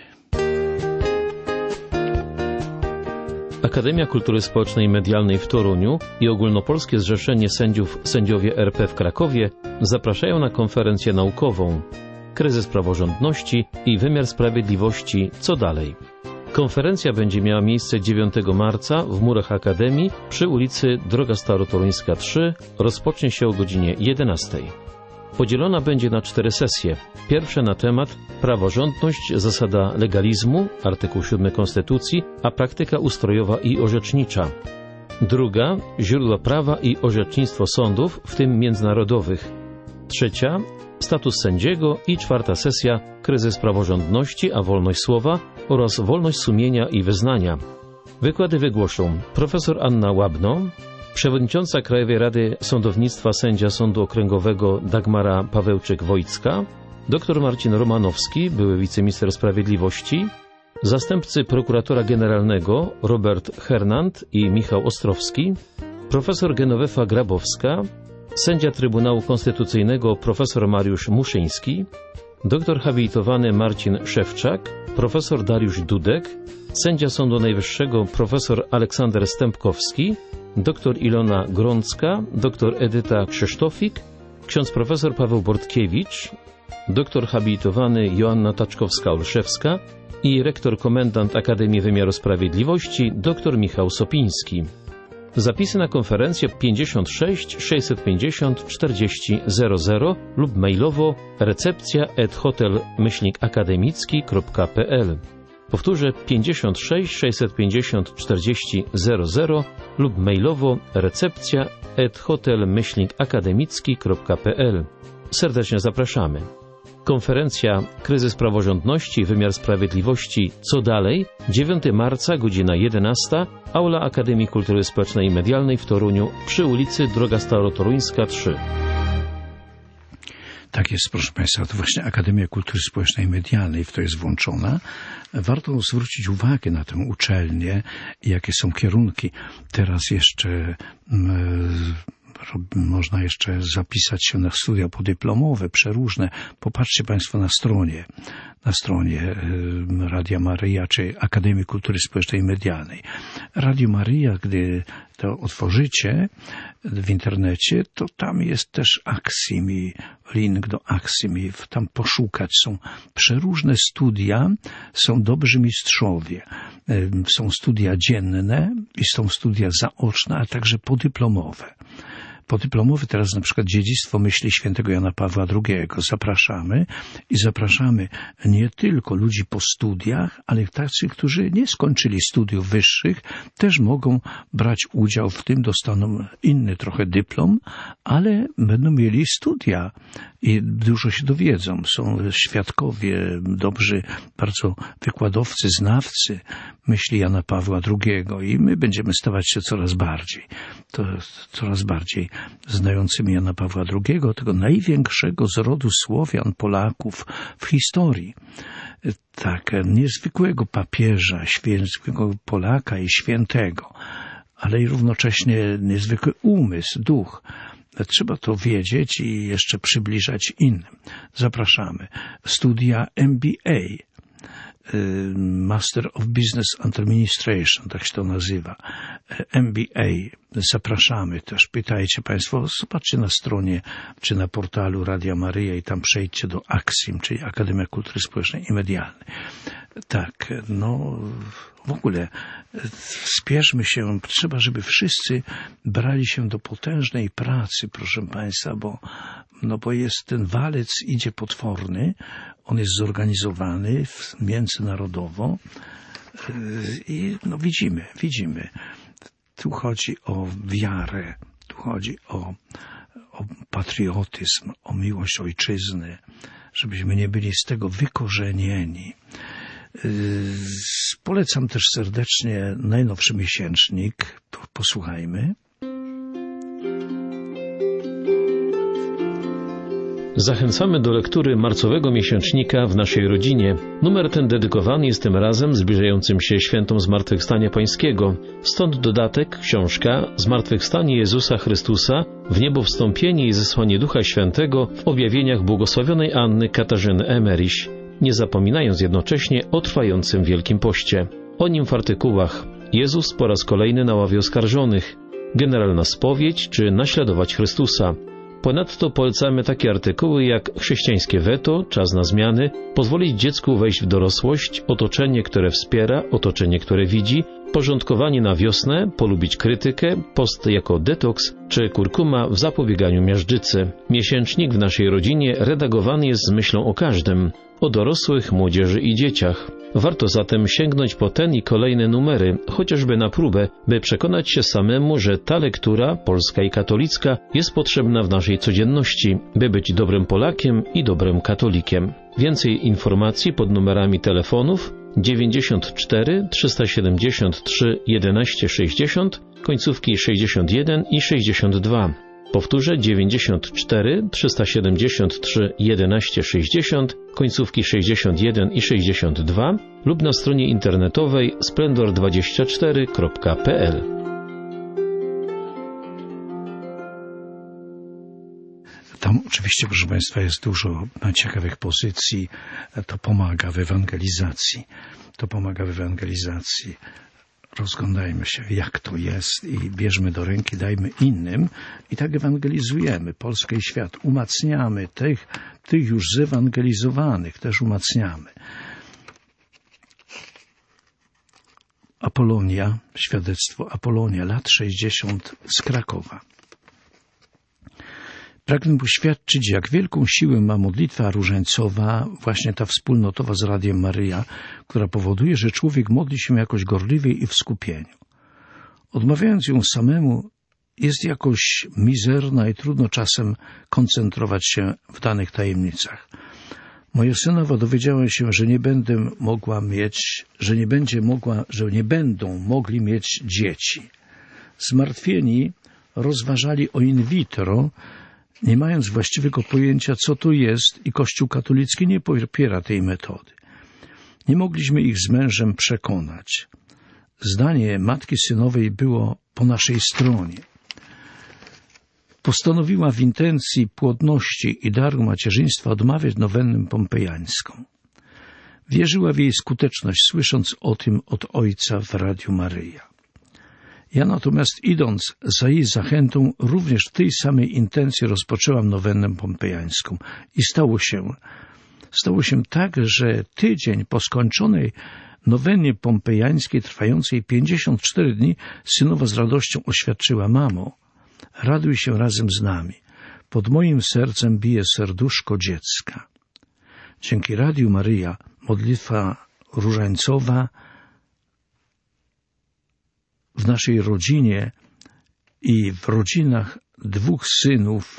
Akademia Kultury Społecznej i Medialnej w Toruniu i Ogólnopolskie Zrzeszenie Sędziów Sędziowie R P w Krakowie zapraszają na konferencję naukową Kryzys praworządności i wymiar sprawiedliwości – co dalej? Konferencja będzie miała miejsce dziewiątego marca w murach Akademii przy ulicy Droga Starotoruńska trzy. Rozpocznie się o godzinie jedenastej. Podzielona będzie na cztery sesje. Pierwsza na temat praworządność, zasada legalizmu, artykuł siódmy Konstytucji, a praktyka ustrojowa i orzecznicza. Druga, źródła prawa i orzecznictwo sądów, w tym międzynarodowych. Trzecia, status sędziego i czwarta sesja, kryzys praworządności, a wolność słowa oraz wolność sumienia i wyznania. Wykłady wygłoszą profesor Anna Łabno, przewodnicząca Krajowej Rady Sądownictwa sędzia Sądu Okręgowego Dagmara Pawełczyk-Wojcka, dr Marcin Romanowski, były wiceminister sprawiedliwości, zastępcy prokuratora generalnego Robert Hernand i Michał Ostrowski, profesor Genowefa Grabowska, sędzia Trybunału Konstytucyjnego profesor Mariusz Muszyński, doktor habilitowany Marcin Szewczak, profesor Dariusz Dudek, sędzia Sądu Najwyższego profesor Aleksander Stępkowski, dr Ilona Grącka, dr Edyta Krzysztofik, ksiądz profesor Paweł Bortkiewicz, doktor habilitowany Joanna Taczkowska-Olszewska i rektor komendant Akademii Wymiaru Sprawiedliwości dr Michał Sopiński. Zapisy na konferencję pięćdziesiąt sześć sześćset pięćdziesiąt czterdzieści zero zero lub mailowo recepcja at hotel myślnik akademicki kropka p l. Powtórzę pięćdziesiąt sześć sześćset pięćdziesiąt czterdzieści zero zero lub mailowo recepcja at hotel myślnik akademicki kropka p l. Serdecznie zapraszamy. Konferencja Kryzys praworządności, wymiar sprawiedliwości – co dalej? dziewiątego marca, godzina jedenasta, aula Akademii Kultury Społecznej i Medialnej w Toruniu przy ulicy Droga Starotoruńska trzy. Tak jest, proszę Państwa, to właśnie Akademia Kultury Społecznej i Medialnej w to jest włączona. Warto zwrócić uwagę na tę uczelnię i jakie są kierunki. Teraz jeszcze mm, można jeszcze zapisać się na studia podyplomowe, przeróżne. Popatrzcie Państwo na stronie, na stronie Radia Maryja czy Akademii Kultury Społecznej i Medialnej. Radio Maryja, gdy to otworzycie w internecie, to tam jest też Aksimi, link do Aksimi, tam poszukać. Są przeróżne studia, są dobrzy mistrzowie. Są studia dzienne i są studia zaoczne, a także podyplomowe. Podyplomowy teraz na przykład Dziedzictwo myśli świętego Jana Pawła drugiego. Zapraszamy i zapraszamy nie tylko ludzi po studiach, ale tacy, którzy nie skończyli studiów wyższych, też mogą brać udział w tym, dostaną inny trochę dyplom, ale będą mieli studia i dużo się dowiedzą. Są świadkowie, dobrzy bardzo wykładowcy, znawcy myśli Jana Pawła drugiego i my będziemy stawać się coraz bardziej, to, coraz bardziej znającymi Jana Pawła drugiego, tego największego z rodu Słowian, Polaków w historii. Tak, niezwykłego papieża, świętego Polaka i świętego, ale i równocześnie niezwykły umysł, duch. Trzeba to wiedzieć i jeszcze przybliżać innym. Zapraszamy. Studia M B A, Master of Business Administration, tak się to nazywa, M B A. Zapraszamy też. Pytajcie Państwo, zobaczcie na stronie czy na portalu Radia Maryja i tam przejdźcie do Aksim, czyli Akademia Kultury Społecznej i Medialnej. Tak, no w ogóle spieszmy się, trzeba, żeby wszyscy brali się do potężnej pracy, proszę Państwa, bo, no bo jest ten walec, idzie potworny, on jest zorganizowany międzynarodowo i no widzimy, widzimy. Tu chodzi o wiarę, tu chodzi o patriotyzm, o miłość ojczyzny, żebyśmy nie byli z tego wykorzenieni. Polecam też serdecznie najnowszy miesięcznik. Posłuchajmy. Zachęcamy do lektury marcowego miesięcznika w naszej rodzinie. Numer ten dedykowany jest tym razem zbliżającym się świętom Zmartwychwstania Pańskiego. Stąd dodatek, książka Zmartwychwstanie Jezusa Chrystusa, w niebo wstąpienie i zesłanie Ducha Świętego w objawieniach błogosławionej Anny Katarzyny Emmerich, nie zapominając jednocześnie o trwającym Wielkim Poście. O nim w artykułach Jezus po raz kolejny na ławie oskarżonych, generalna spowiedź czy naśladować Chrystusa. Ponadto polecamy takie artykuły jak chrześcijańskie weto, czas na zmiany, pozwolić dziecku wejść w dorosłość, otoczenie, które wspiera, otoczenie, które widzi, porządkowanie na wiosnę, polubić krytykę, post jako detoks czy kurkuma w zapobieganiu miażdżycy. Miesięcznik w naszej rodzinie redagowany jest z myślą o każdym, o dorosłych, młodzieży i dzieciach. Warto zatem sięgnąć po ten i kolejne numery, chociażby na próbę, by przekonać się samemu, że ta lektura, polska i katolicka, jest potrzebna w naszej codzienności, by być dobrym Polakiem i dobrym katolikiem. Więcej informacji pod numerami telefonów dziewięćdziesiąt cztery trzysta siedemdziesiąt trzy jedenaście sześćdziesiąt, końcówki sześćdziesiąt jeden i sześćdziesiąt dwa. Powtórzę dziewięćdziesiąt cztery trzysta siedemdziesiąt trzy jedenaście sześćdziesiąt, końcówki sześćdziesiąt jeden i sześćdziesiąt dwa lub na stronie internetowej splendor dwadzieścia cztery kropka p l. Tam oczywiście, proszę Państwa, jest dużo ciekawych pozycji. To pomaga w ewangelizacji. To pomaga w ewangelizacji. Rozglądajmy się, jak to jest i bierzmy do ręki, dajmy innym i tak ewangelizujemy Polskę i świat. Umacniamy tych, tych już zewangelizowanych, też umacniamy. Apolonia, świadectwo Apolonia, lat sześćdziesiąt z Krakowa. Pragnę poświadczyć, jak wielką siłę ma modlitwa różańcowa, właśnie ta wspólnotowa z Radiem Maryja, która powoduje, że człowiek modli się jakoś gorliwiej i w skupieniu. Odmawiając ją samemu, jest jakoś mizerna i trudno czasem koncentrować się w danych tajemnicach. Moja synowa dowiedziała się, że nie będę mogła mieć, że nie będzie mogła, że nie będą mogli mieć dzieci. Zmartwieni rozważali o in vitro, nie mając właściwego pojęcia, co to jest, i Kościół katolicki nie popiera tej metody. Nie mogliśmy ich z mężem przekonać. Zdanie matki synowej było po naszej stronie. Postanowiła w intencji płodności i daru macierzyństwa odmawiać nowennę pompejańską. Wierzyła w jej skuteczność, słysząc o tym od ojca w Radiu Maryja. Ja natomiast, idąc za jej zachętą, również w tej samej intencji rozpoczęłam nowennę pompejańską. I stało się, stało się tak, że tydzień po skończonej nowennie pompejańskiej, trwającej pięćdziesiąt cztery dni, synowa z radością oświadczyła: mamo, raduj się razem z nami. Pod moim sercem bije serduszko dziecka. Dzięki Radiu Maryja modlitwa różańcowa w naszej rodzinie i w rodzinach dwóch synów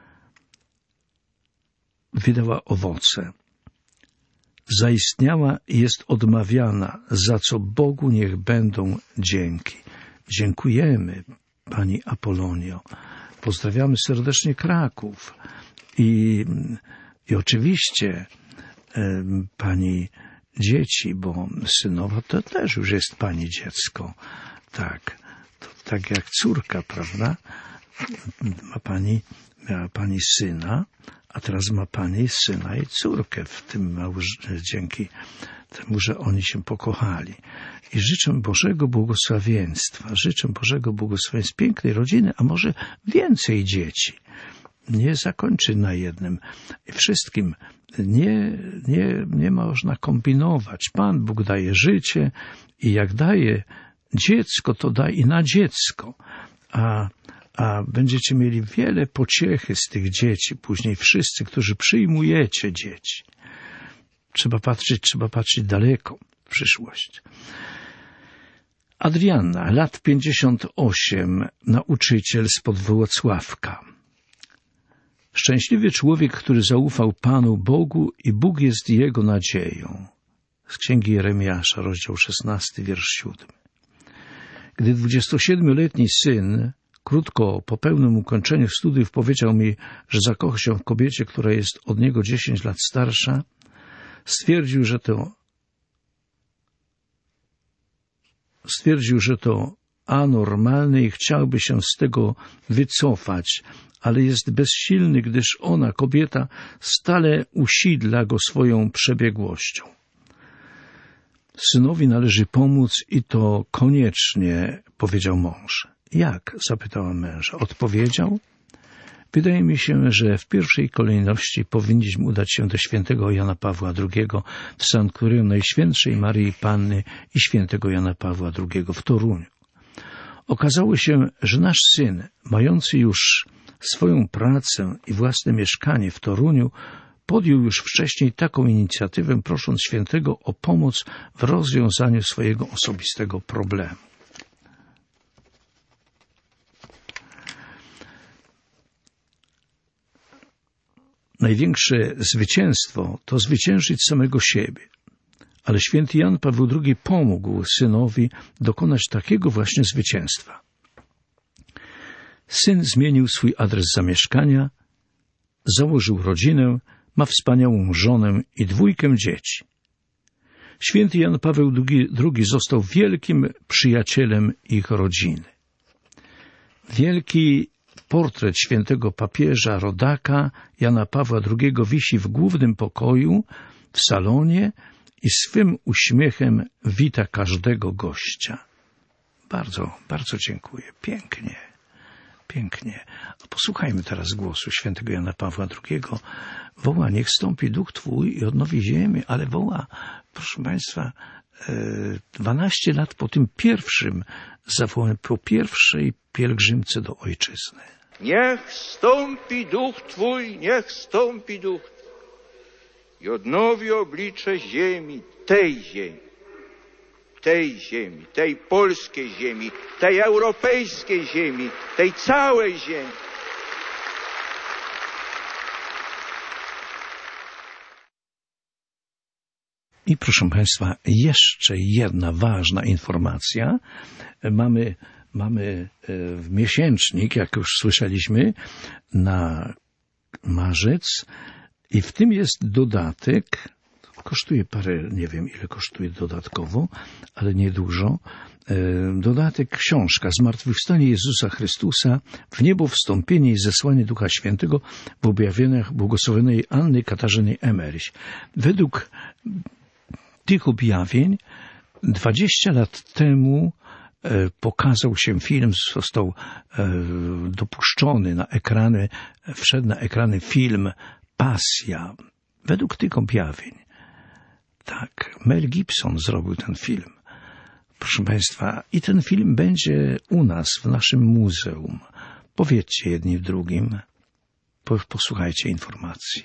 wydała owoce. Zaistniała i jest odmawiana, za co Bogu niech będą dzięki. Dziękujemy, Pani Apolonio. Pozdrawiamy serdecznie Kraków. I, i oczywiście e, Pani dzieci, bo synowa to też już jest Pani dziecko. Tak, to tak jak córka, prawda? Ma pani, miała Pani syna, a teraz ma Pani syna i córkę w tym małż- dzięki temu, że oni się pokochali. I życzę Bożego błogosławieństwa, życzę Bożego błogosławieństwa, pięknej rodziny, a może więcej dzieci. Nie zakończy na jednym. Wszystkim nie, nie, nie można kombinować. Pan Bóg daje życie i jak daje dziecko, to da i na dziecko. A, a będziecie mieli wiele pociechy z tych dzieci. Później wszyscy, którzy przyjmujecie dzieci. Trzeba patrzeć, trzeba patrzeć daleko w przyszłość. Adrianna, lat pięćdziesiąt osiem, nauczyciel spod Włocławka. Szczęśliwy człowiek, który zaufał Panu Bogu i Bóg jest jego nadzieją. Z Księgi Jeremiasza, rozdział szesnasty, wiersz siódmy. Gdy dwudziestosiedmioletni syn krótko po pełnym ukończeniu studiów powiedział mi, że zakocha się w kobiecie, która jest od niego dziesięć lat starsza, stwierdził, że to stwierdził, że to anormalne i chciałby się z tego wycofać, ale jest bezsilny, gdyż ona, kobieta, stale usidla go swoją przebiegłością. Synowi należy pomóc i to koniecznie, powiedział mąż. Jak? Zapytałam męża. Odpowiedział: wydaje mi się, że w pierwszej kolejności powinniśmy udać się do świętego Jana Pawła drugiego w sanktuarium Najświętszej Maryi Panny i świętego Jana Pawła drugiego w Toruniu. Okazało się, że nasz syn, mający już swoją pracę i własne mieszkanie w Toruniu, podjął już wcześniej taką inicjatywę, prosząc świętego o pomoc w rozwiązaniu swojego osobistego problemu. Największe zwycięstwo to zwyciężyć samego siebie. Ale święty Jan Paweł drugi pomógł synowi dokonać takiego właśnie zwycięstwa. Syn zmienił swój adres zamieszkania, założył rodzinę, ma wspaniałą żonę i dwójkę dzieci. Święty Jan Paweł drugi został wielkim przyjacielem ich rodziny. Wielki portret świętego papieża rodaka Jana Pawła drugiego wisi w głównym pokoju, w salonie i swym uśmiechem wita każdego gościa. Bardzo, bardzo dziękuję. Pięknie, pięknie. A posłuchajmy teraz głosu świętego Jana Pawła drugiego. Woła: niech stąpi duch Twój i odnowi ziemię, ale woła, proszę Państwa, dwanaście lat po tym pierwszym zawołaniu, po pierwszej pielgrzymce do Ojczyzny. Niech stąpi duch Twój, niech stąpi duch Twój i odnowi oblicze ziemi, tej ziemi, tej ziemi, tej polskiej ziemi, tej europejskiej ziemi, tej całej ziemi. I proszę Państwa, jeszcze jedna ważna informacja. Mamy, mamy miesięcznik, jak już słyszeliśmy, na marzec i w tym jest dodatek, kosztuje parę, nie wiem ile kosztuje dodatkowo, ale niedużo. Dodatek książka Zmartwychwstanie Jezusa Chrystusa, w niebo wstąpienie i zesłanie Ducha Świętego w objawieniach błogosławionej Anny Katarzyny Emeryś. Według tych objawień dwadzieścia lat temu e, pokazał się film, został e, dopuszczony na ekrany, wszedł na ekrany film Pasja. Według tych objawień, tak, Mel Gibson zrobił ten film. Proszę Państwa, i ten film będzie u nas, w naszym muzeum. Powiedzcie jedni w drugim, posłuchajcie informacji.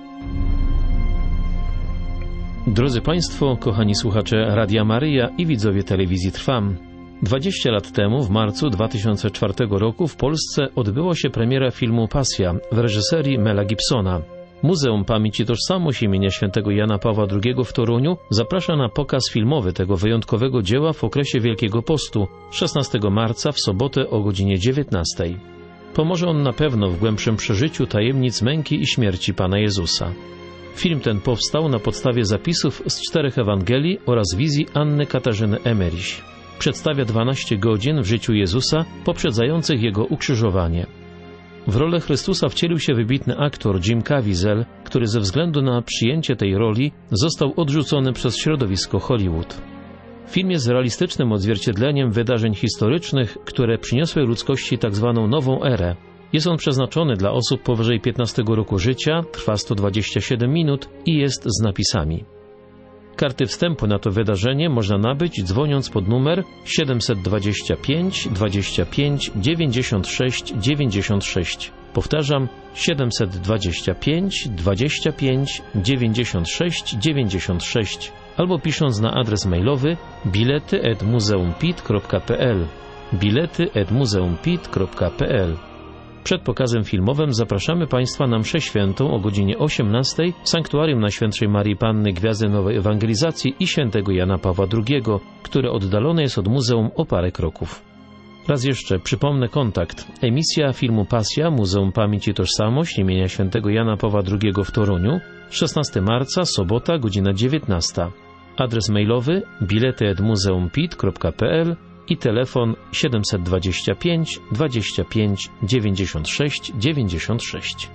Drodzy Państwo, kochani słuchacze Radia Maryja i widzowie telewizji Trwam. dwadzieścia lat temu, w marcu dwa tysiące czwartego roku, w Polsce odbyła się premiera filmu Pasja w reżyserii Mela Gibsona. Muzeum Pamięć i Tożsamość imienia świętego Jana Pawła drugiego w Toruniu zaprasza na pokaz filmowy tego wyjątkowego dzieła w okresie Wielkiego Postu, szesnastego marca w sobotę o godzinie dziewiętnastej. Pomoże on na pewno w głębszym przeżyciu tajemnic męki i śmierci Pana Jezusa. Film ten powstał na podstawie zapisów z czterech Ewangelii oraz wizji Anny Katarzyny Emeryś. Przedstawia dwanaście godzin w życiu Jezusa poprzedzających Jego ukrzyżowanie. W rolę Chrystusa wcielił się wybitny aktor Jim Caviezel, który ze względu na przyjęcie tej roli został odrzucony przez środowisko Hollywood. Film jest realistycznym odzwierciedleniem wydarzeń historycznych, które przyniosły ludzkości tzw. nową erę. Jest on przeznaczony dla osób powyżej piętnastego roku życia, trwa sto dwadzieścia siedem minut i jest z napisami. Karty wstępu na to wydarzenie można nabyć dzwoniąc pod numer siedem dwa pięć dwadzieścia pięć dziewięćdziesiąt sześć dziewięćdziesiąt sześć. Powtarzam, siedem dwa pięć dwadzieścia pięć dziewięćdziesiąt sześć dziewięćdziesiąt sześć albo pisząc na adres mailowy bilety at museumpit kropka p l bilety at museumpit kropka p l. Przed pokazem filmowym zapraszamy Państwa na mszę świętą o godzinie osiemnastej w Sanktuarium Najświętszej Marii Panny Gwiazdy Nowej Ewangelizacji i świętego Jana Pawła drugiego, które oddalone jest od muzeum o parę kroków. Raz jeszcze przypomnę kontakt. Emisja filmu Pasja, Muzeum Pamięć i Tożsamość imienia świętego Jana Pawła drugiego w Toruniu, szesnastego marca, sobota, godzina dziewiętnasta. Adres mailowy bilety at museumpit kropka p l i telefon siedem dwa pięć dwadzieścia pięć dziewięćdziesiąt sześć dziewięćdziesiąt sześć.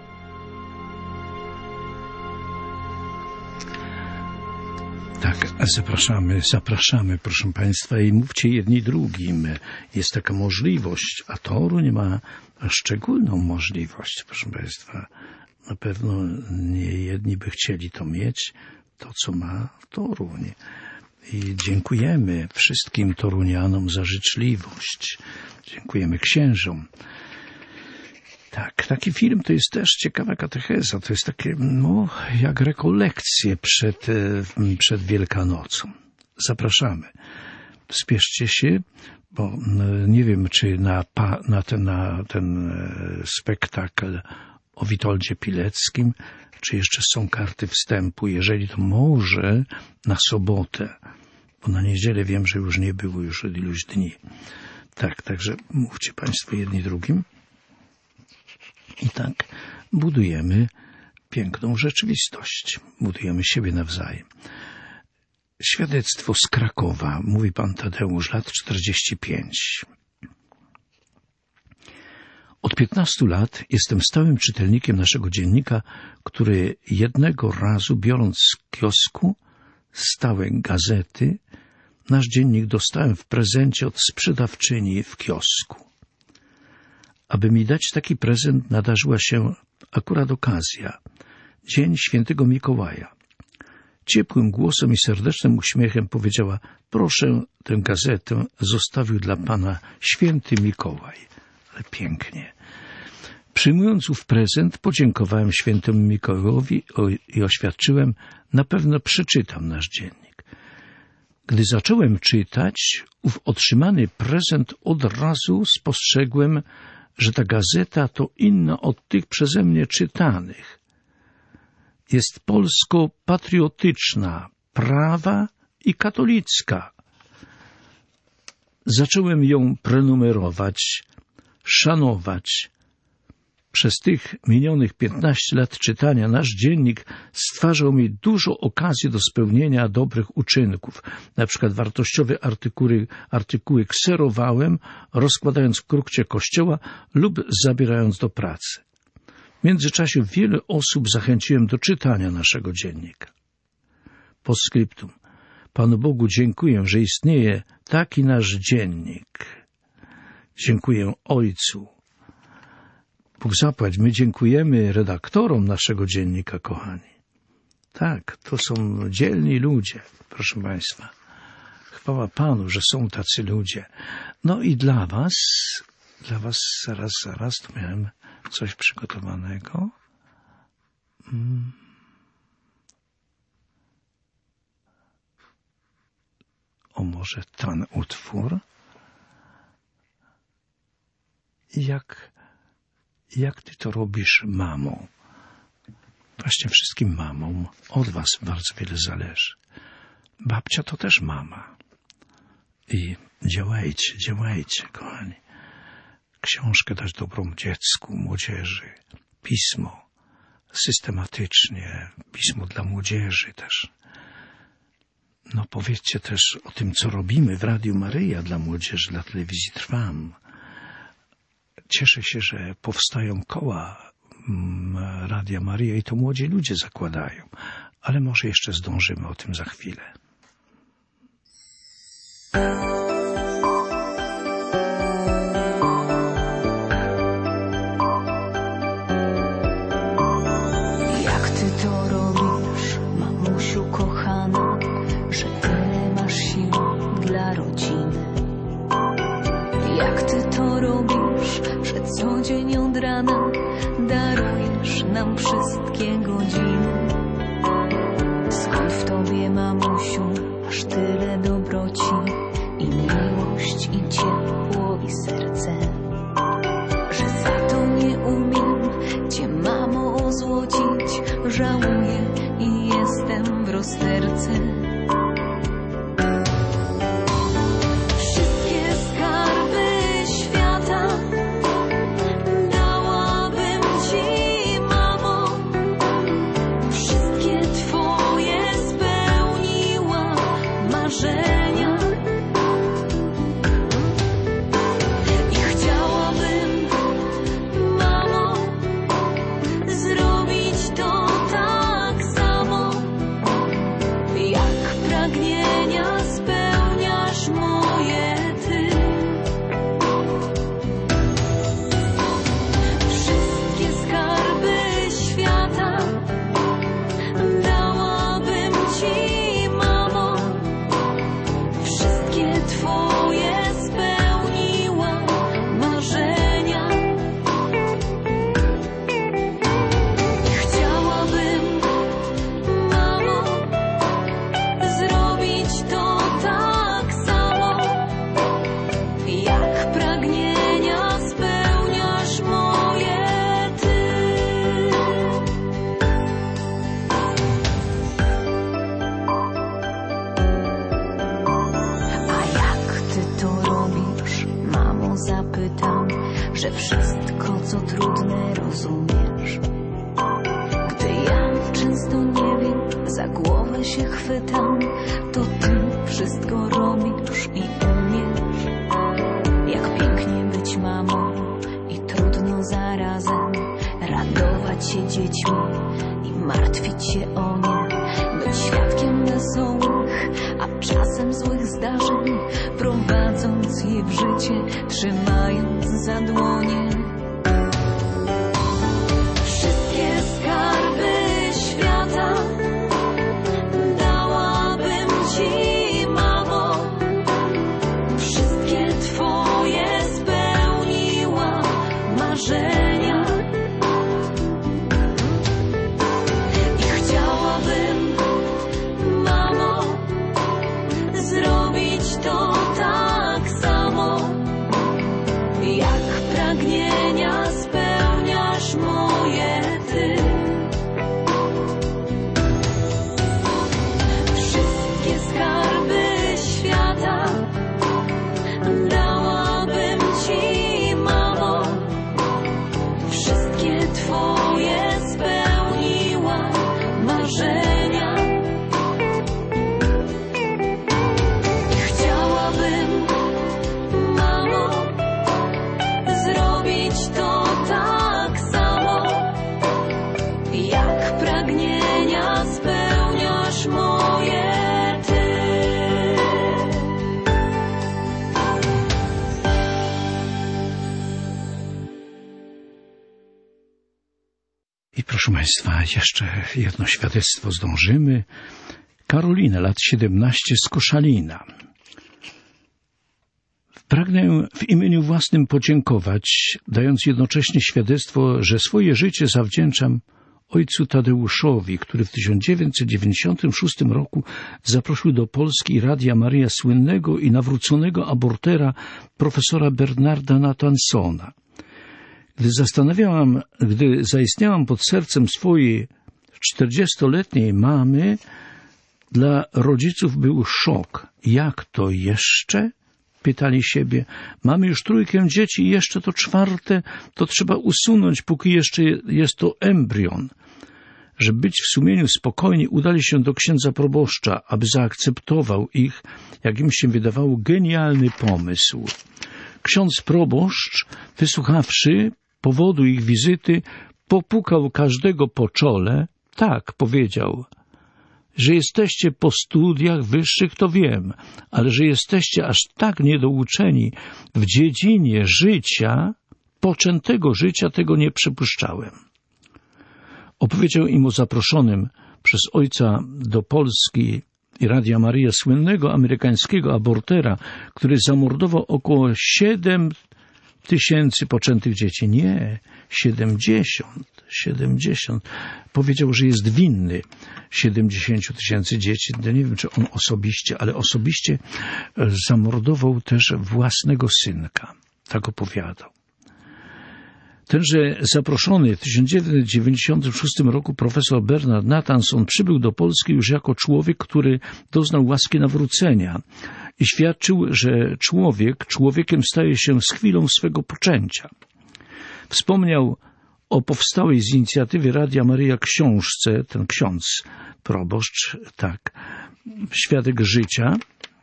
Tak, zapraszamy, zapraszamy, proszę Państwa, i mówcie jedni drugim. Jest taka możliwość, a Toruń ma szczególną możliwość, proszę Państwa. Na pewno nie jedni by chcieli to mieć, to co ma Toruń. I dziękujemy wszystkim Torunianom za życzliwość. Dziękujemy księżom. Tak, taki film to jest też ciekawa katecheza. To jest takie, no, jak rekolekcje przed, przed Wielkanocą. Zapraszamy. Spieszcie się, bo nie wiem, czy na, na, ten, na ten spektakl o Witoldzie Pileckim, czy jeszcze są karty wstępu. Jeżeli to może na sobotę, bo na niedzielę wiem, że już nie było już od iluś dni. Tak, także mówcie Państwo jedni drugim. I tak budujemy piękną rzeczywistość. Budujemy siebie nawzajem. Świadectwo z Krakowa. Mówi pan Tadeusz, lat czterdzieści pięć. Od piętnastu lat jestem stałym czytelnikiem naszego dziennika, który jednego razu, biorąc z kiosku stałe gazety, nasz dziennik dostałem w prezencie od sprzedawczyni w kiosku. Aby mi dać taki prezent, nadarzyła się akurat okazja. Dzień Świętego Mikołaja. Ciepłym głosem i serdecznym uśmiechem powiedziała: proszę, tę gazetę zostawił dla pana Święty Mikołaj. Ale pięknie. Przyjmując ów prezent, podziękowałem Świętemu Mikołajowi i oświadczyłem: na pewno przeczytam nasz dziennik. Gdy zacząłem czytać ów otrzymany prezent, od razu spostrzegłem, że ta gazeta to inna od tych przeze mnie czytanych. Jest polsko-patriotyczna, prawa i katolicka. Zacząłem ją prenumerować, szanować. Przez tych minionych piętnaście lat czytania nasz dziennik stwarzał mi dużo okazji do spełnienia dobrych uczynków. Na przykład wartościowe artykuły, artykuły kserowałem, rozkładając w krukcie kościoła lub zabierając do pracy. W międzyczasie wiele osób zachęciłem do czytania naszego dziennika. Postscriptum. Panu Bogu dziękuję, że istnieje taki nasz dziennik. Dziękuję Ojcu. Bóg zapłać, my dziękujemy redaktorom naszego dziennika, kochani. Tak, to są dzielni ludzie, proszę Państwa. Chwała Panu, że są tacy ludzie. No i dla Was, dla Was zaraz, zaraz, tu miałem coś przygotowanego. Hmm. O, może ten utwór. Jak... Jak ty to robisz, mamo? Właśnie wszystkim mamom od was bardzo wiele zależy. Babcia to też mama. I działajcie, działajcie, kochani. Książkę dać dobrą dziecku, młodzieży. Pismo systematycznie. Pismo dla młodzieży też. No powiedzcie też o tym, co robimy w Radiu Maryja dla młodzieży, dla telewizji Trwam. Cieszę się, że powstają koła Radia Maryja i to młodzi ludzie zakładają. Ale może jeszcze zdążymy o tym za chwilę. Jak ty to robisz, mamusiu kochana, że tyle masz sił dla rodziny? Jak ty to robisz, że co dzień od rana darujesz nam wszystkie godziny? Skąd w tobie, mamusiu, masz tyle dobroci i miłość, i ciepło, i serce, że za to żałuję i jestem w rozterce. Wszystkie skarby świata dałabym ci, mamo. Wszystkie twoje spełniła marzenia. I chciałabym, mamo, zrobić to tak samo, jak pragnienia spełniasz moje ty. Wszystkie skarby świata dałabym ci, mamo. Wszystkie twoje spełniła marzenia. I chciałabym, mamo, zrobić to tak samo, jak pragnienia spełniasz moje ty. A jak ty to robisz, mamo, zapytam, że wszystko, co trudne, rozumiesz. Gdy ja często nie wiem, za głowę się chwytam, to ty wszystko robisz i umiesz. Jak pięknie być mamą i trudno zarazem radować się dziećmi i martwić się o nie, być świadkiem wesołych, a czasem złych zdarzeń, prowadząc je w życie, trzymając za dłonie. Wszystkie skarby świata dałabym ci, mamo. Wszystkie twoje spełniła marzenia. I chciałabym, mamo, zrobić to tak samo, jak pragnienia spełniasz moje ty. Wszystkie skarby świata dałabym ci, mamo. Wszystkie twoje spełniła marzenia. I chciałabym, mamo, zrobić to tak samo, jak pragnienia spełniasz moje ty. I proszę Państwa, jeszcze jedno świadectwo zdążymy. Karolina, lat siedemnaście, z Koszalina. Pragnę w imieniu własnym podziękować, dając jednocześnie świadectwo, że swoje życie zawdzięczam ojcu Tadeuszowi, który w tysiąc dziewięćset dziewięćdziesiątym szóstym roku zaprosił do Polski Radia Maria słynnego i nawróconego abortera profesora Bernarda Nathansona. Gdy zastanawiałam, gdy zaistniałam pod sercem swojej czterdziestoletniej mamy, dla rodziców był szok. Jak to jeszcze? Pytali siebie. Mamy już trójkę dzieci i jeszcze to czwarte to trzeba usunąć, póki jeszcze jest to embrion. Żeby być w sumieniu spokojni, udali się do księdza proboszcza, aby zaakceptował ich, jak im się wydawało, genialny pomysł. Ksiądz proboszcz, wysłuchawszy powodu ich wizyty, popukał każdego po czole. Tak, powiedział, że jesteście po studiach wyższych, to wiem, ale że jesteście aż tak niedouczeni w dziedzinie życia, poczętego życia, tego nie przypuszczałem. Opowiedział im o zaproszonym przez ojca do Polski i Radia Maria słynnego amerykańskiego abortera, który zamordował około siedem tysięcy poczętych dzieci. Nie, siedemdziesiąt, siedemdziesiąt. Powiedział, że jest winny siedemdziesięciu tysięcy dzieci. Ja nie wiem, czy on osobiście, ale osobiście zamordował też własnego synka. Tak opowiadał. Tenże zaproszony w tysiąc dziewięćset dziewięćdziesiątym szóstym roku profesor Bernard Nathanson przybył do Polski już jako człowiek, który doznał łaski nawrócenia i świadczył, że człowiek człowiekiem staje się z chwilą swego poczęcia. Wspomniał o powstałej z inicjatywy Radia Maryja książce, ten ksiądz proboszcz, tak, Świadek życia,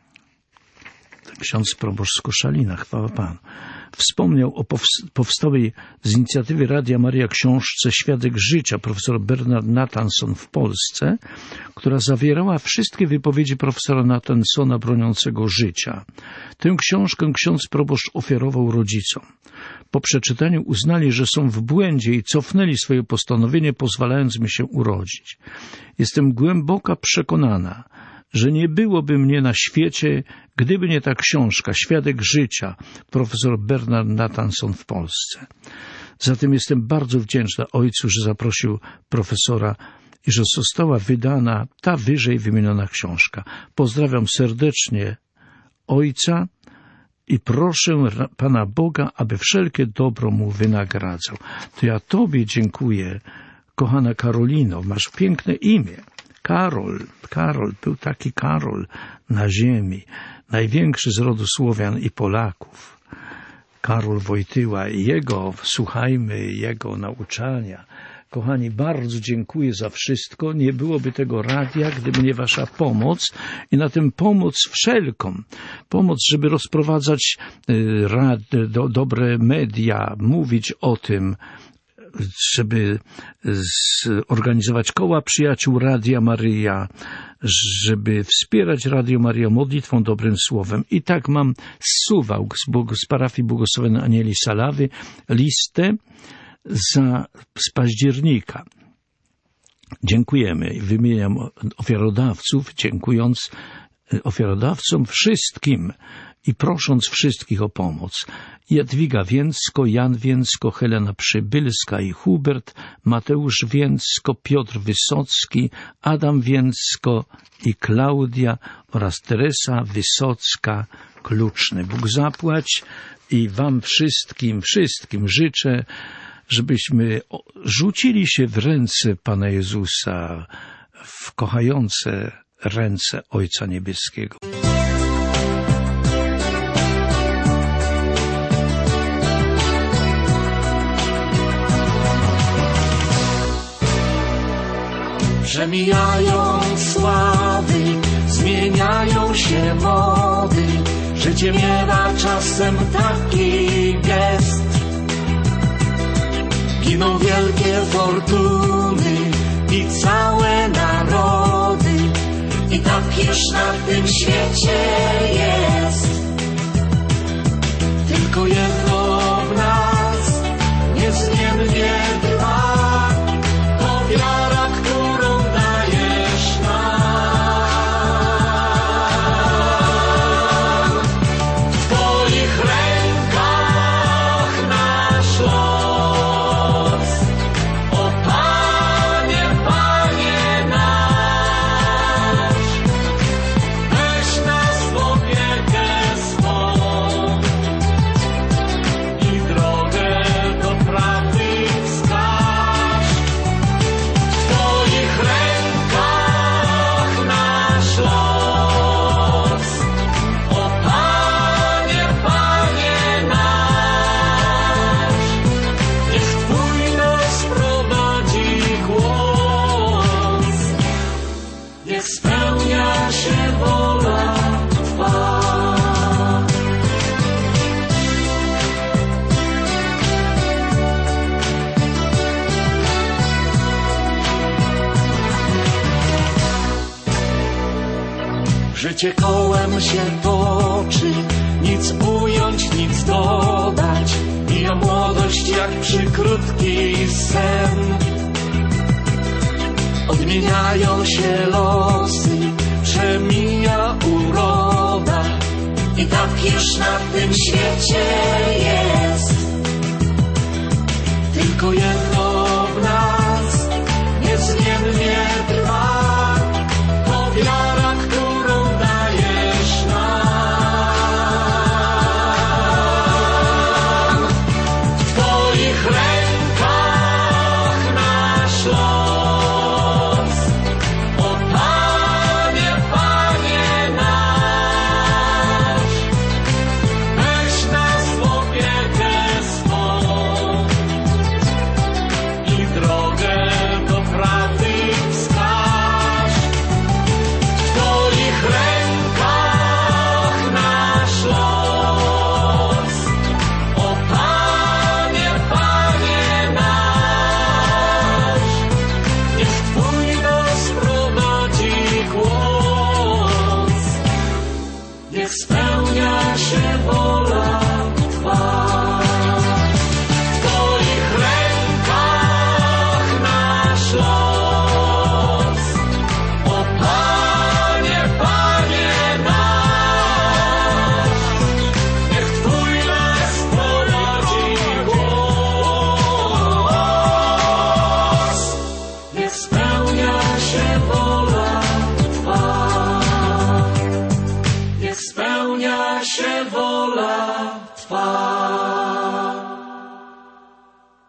ten ksiądz proboszcz z Koszalina, chwała Panu. Wspomniał o powstałej z inicjatywy Radia Maryja książce Świadek życia profesora Bernard Nathanson w Polsce, która zawierała wszystkie wypowiedzi profesora Nathansona broniącego życia. Tę książkę ksiądz proboszcz ofiarował rodzicom. Po przeczytaniu uznali, że są w błędzie i cofnęli swoje postanowienie, pozwalając mi się urodzić. Jestem głęboko przekonana, że nie byłoby mnie na świecie, gdyby nie ta książka, Świadek życia, profesor Bernard Nathanson w Polsce. Zatem jestem bardzo wdzięczna Ojcu, że zaprosił profesora i że została wydana ta wyżej wymieniona książka. Pozdrawiam serdecznie Ojca i proszę Pana Boga, aby wszelkie dobro Mu wynagradzał. To ja Tobie dziękuję, kochana Karolino, masz piękne imię. Karol, Karol, był taki Karol na ziemi, największy z rodu Słowian i Polaków. Karol Wojtyła i jego, słuchajmy jego nauczania. Kochani, bardzo dziękuję za wszystko. Nie byłoby tego radia, gdyby nie wasza pomoc i na tę pomoc wszelką. Pomoc, żeby rozprowadzać rad, do, dobre media, mówić o tym, żeby zorganizować koła przyjaciół Radia Maryja, żeby wspierać Radio Maryja modlitwą, dobrym słowem. I tak mam z Suwałk, z, z parafii Błogosławionej Anieli Salawy, listę za, z października. Dziękujemy. Wymieniam ofiarodawców, dziękując ofiarodawcom wszystkim i prosząc wszystkich o pomoc. Jadwiga Więcko, Jan Więcko, Helena Przybylska i Hubert, Mateusz Więcko, Piotr Wysocki, Adam Więcko i Klaudia oraz Teresa Wysocka-Kluczny. Bóg zapłać i wam wszystkim, wszystkim życzę, żebyśmy rzucili się w ręce Pana Jezusa, w kochające ręce Ojca Niebieskiego. Przemijają sławy, zmieniają się mody, życie miewa czasem taki gest. Giną wielkie fortuny i całe narody, i tak już na tym świecie jest. Tylko jedno w nas niezmiennie trwa, to wiara, którą dajesz nam. W Twoich rękach nasz los, o Panie, Panie nasz, weź nas w opiekę swą i drogę do prawdy wskaż. W Twoich rękach nasz los, o Panie, Panie nasz, niech Twój nas prowadzi głos, niech spełnia się wola Twa. Życie kołem się toczy, nic ująć, nic dodać, mija młodość jak przykrótki sen. Odmieniają się losy, przemija uroda, i tak już na tym świecie jest. Tylko jedno w nas niezmiennie trwa, to wiara, którą dajesz nam. W Twoich rękach Twa.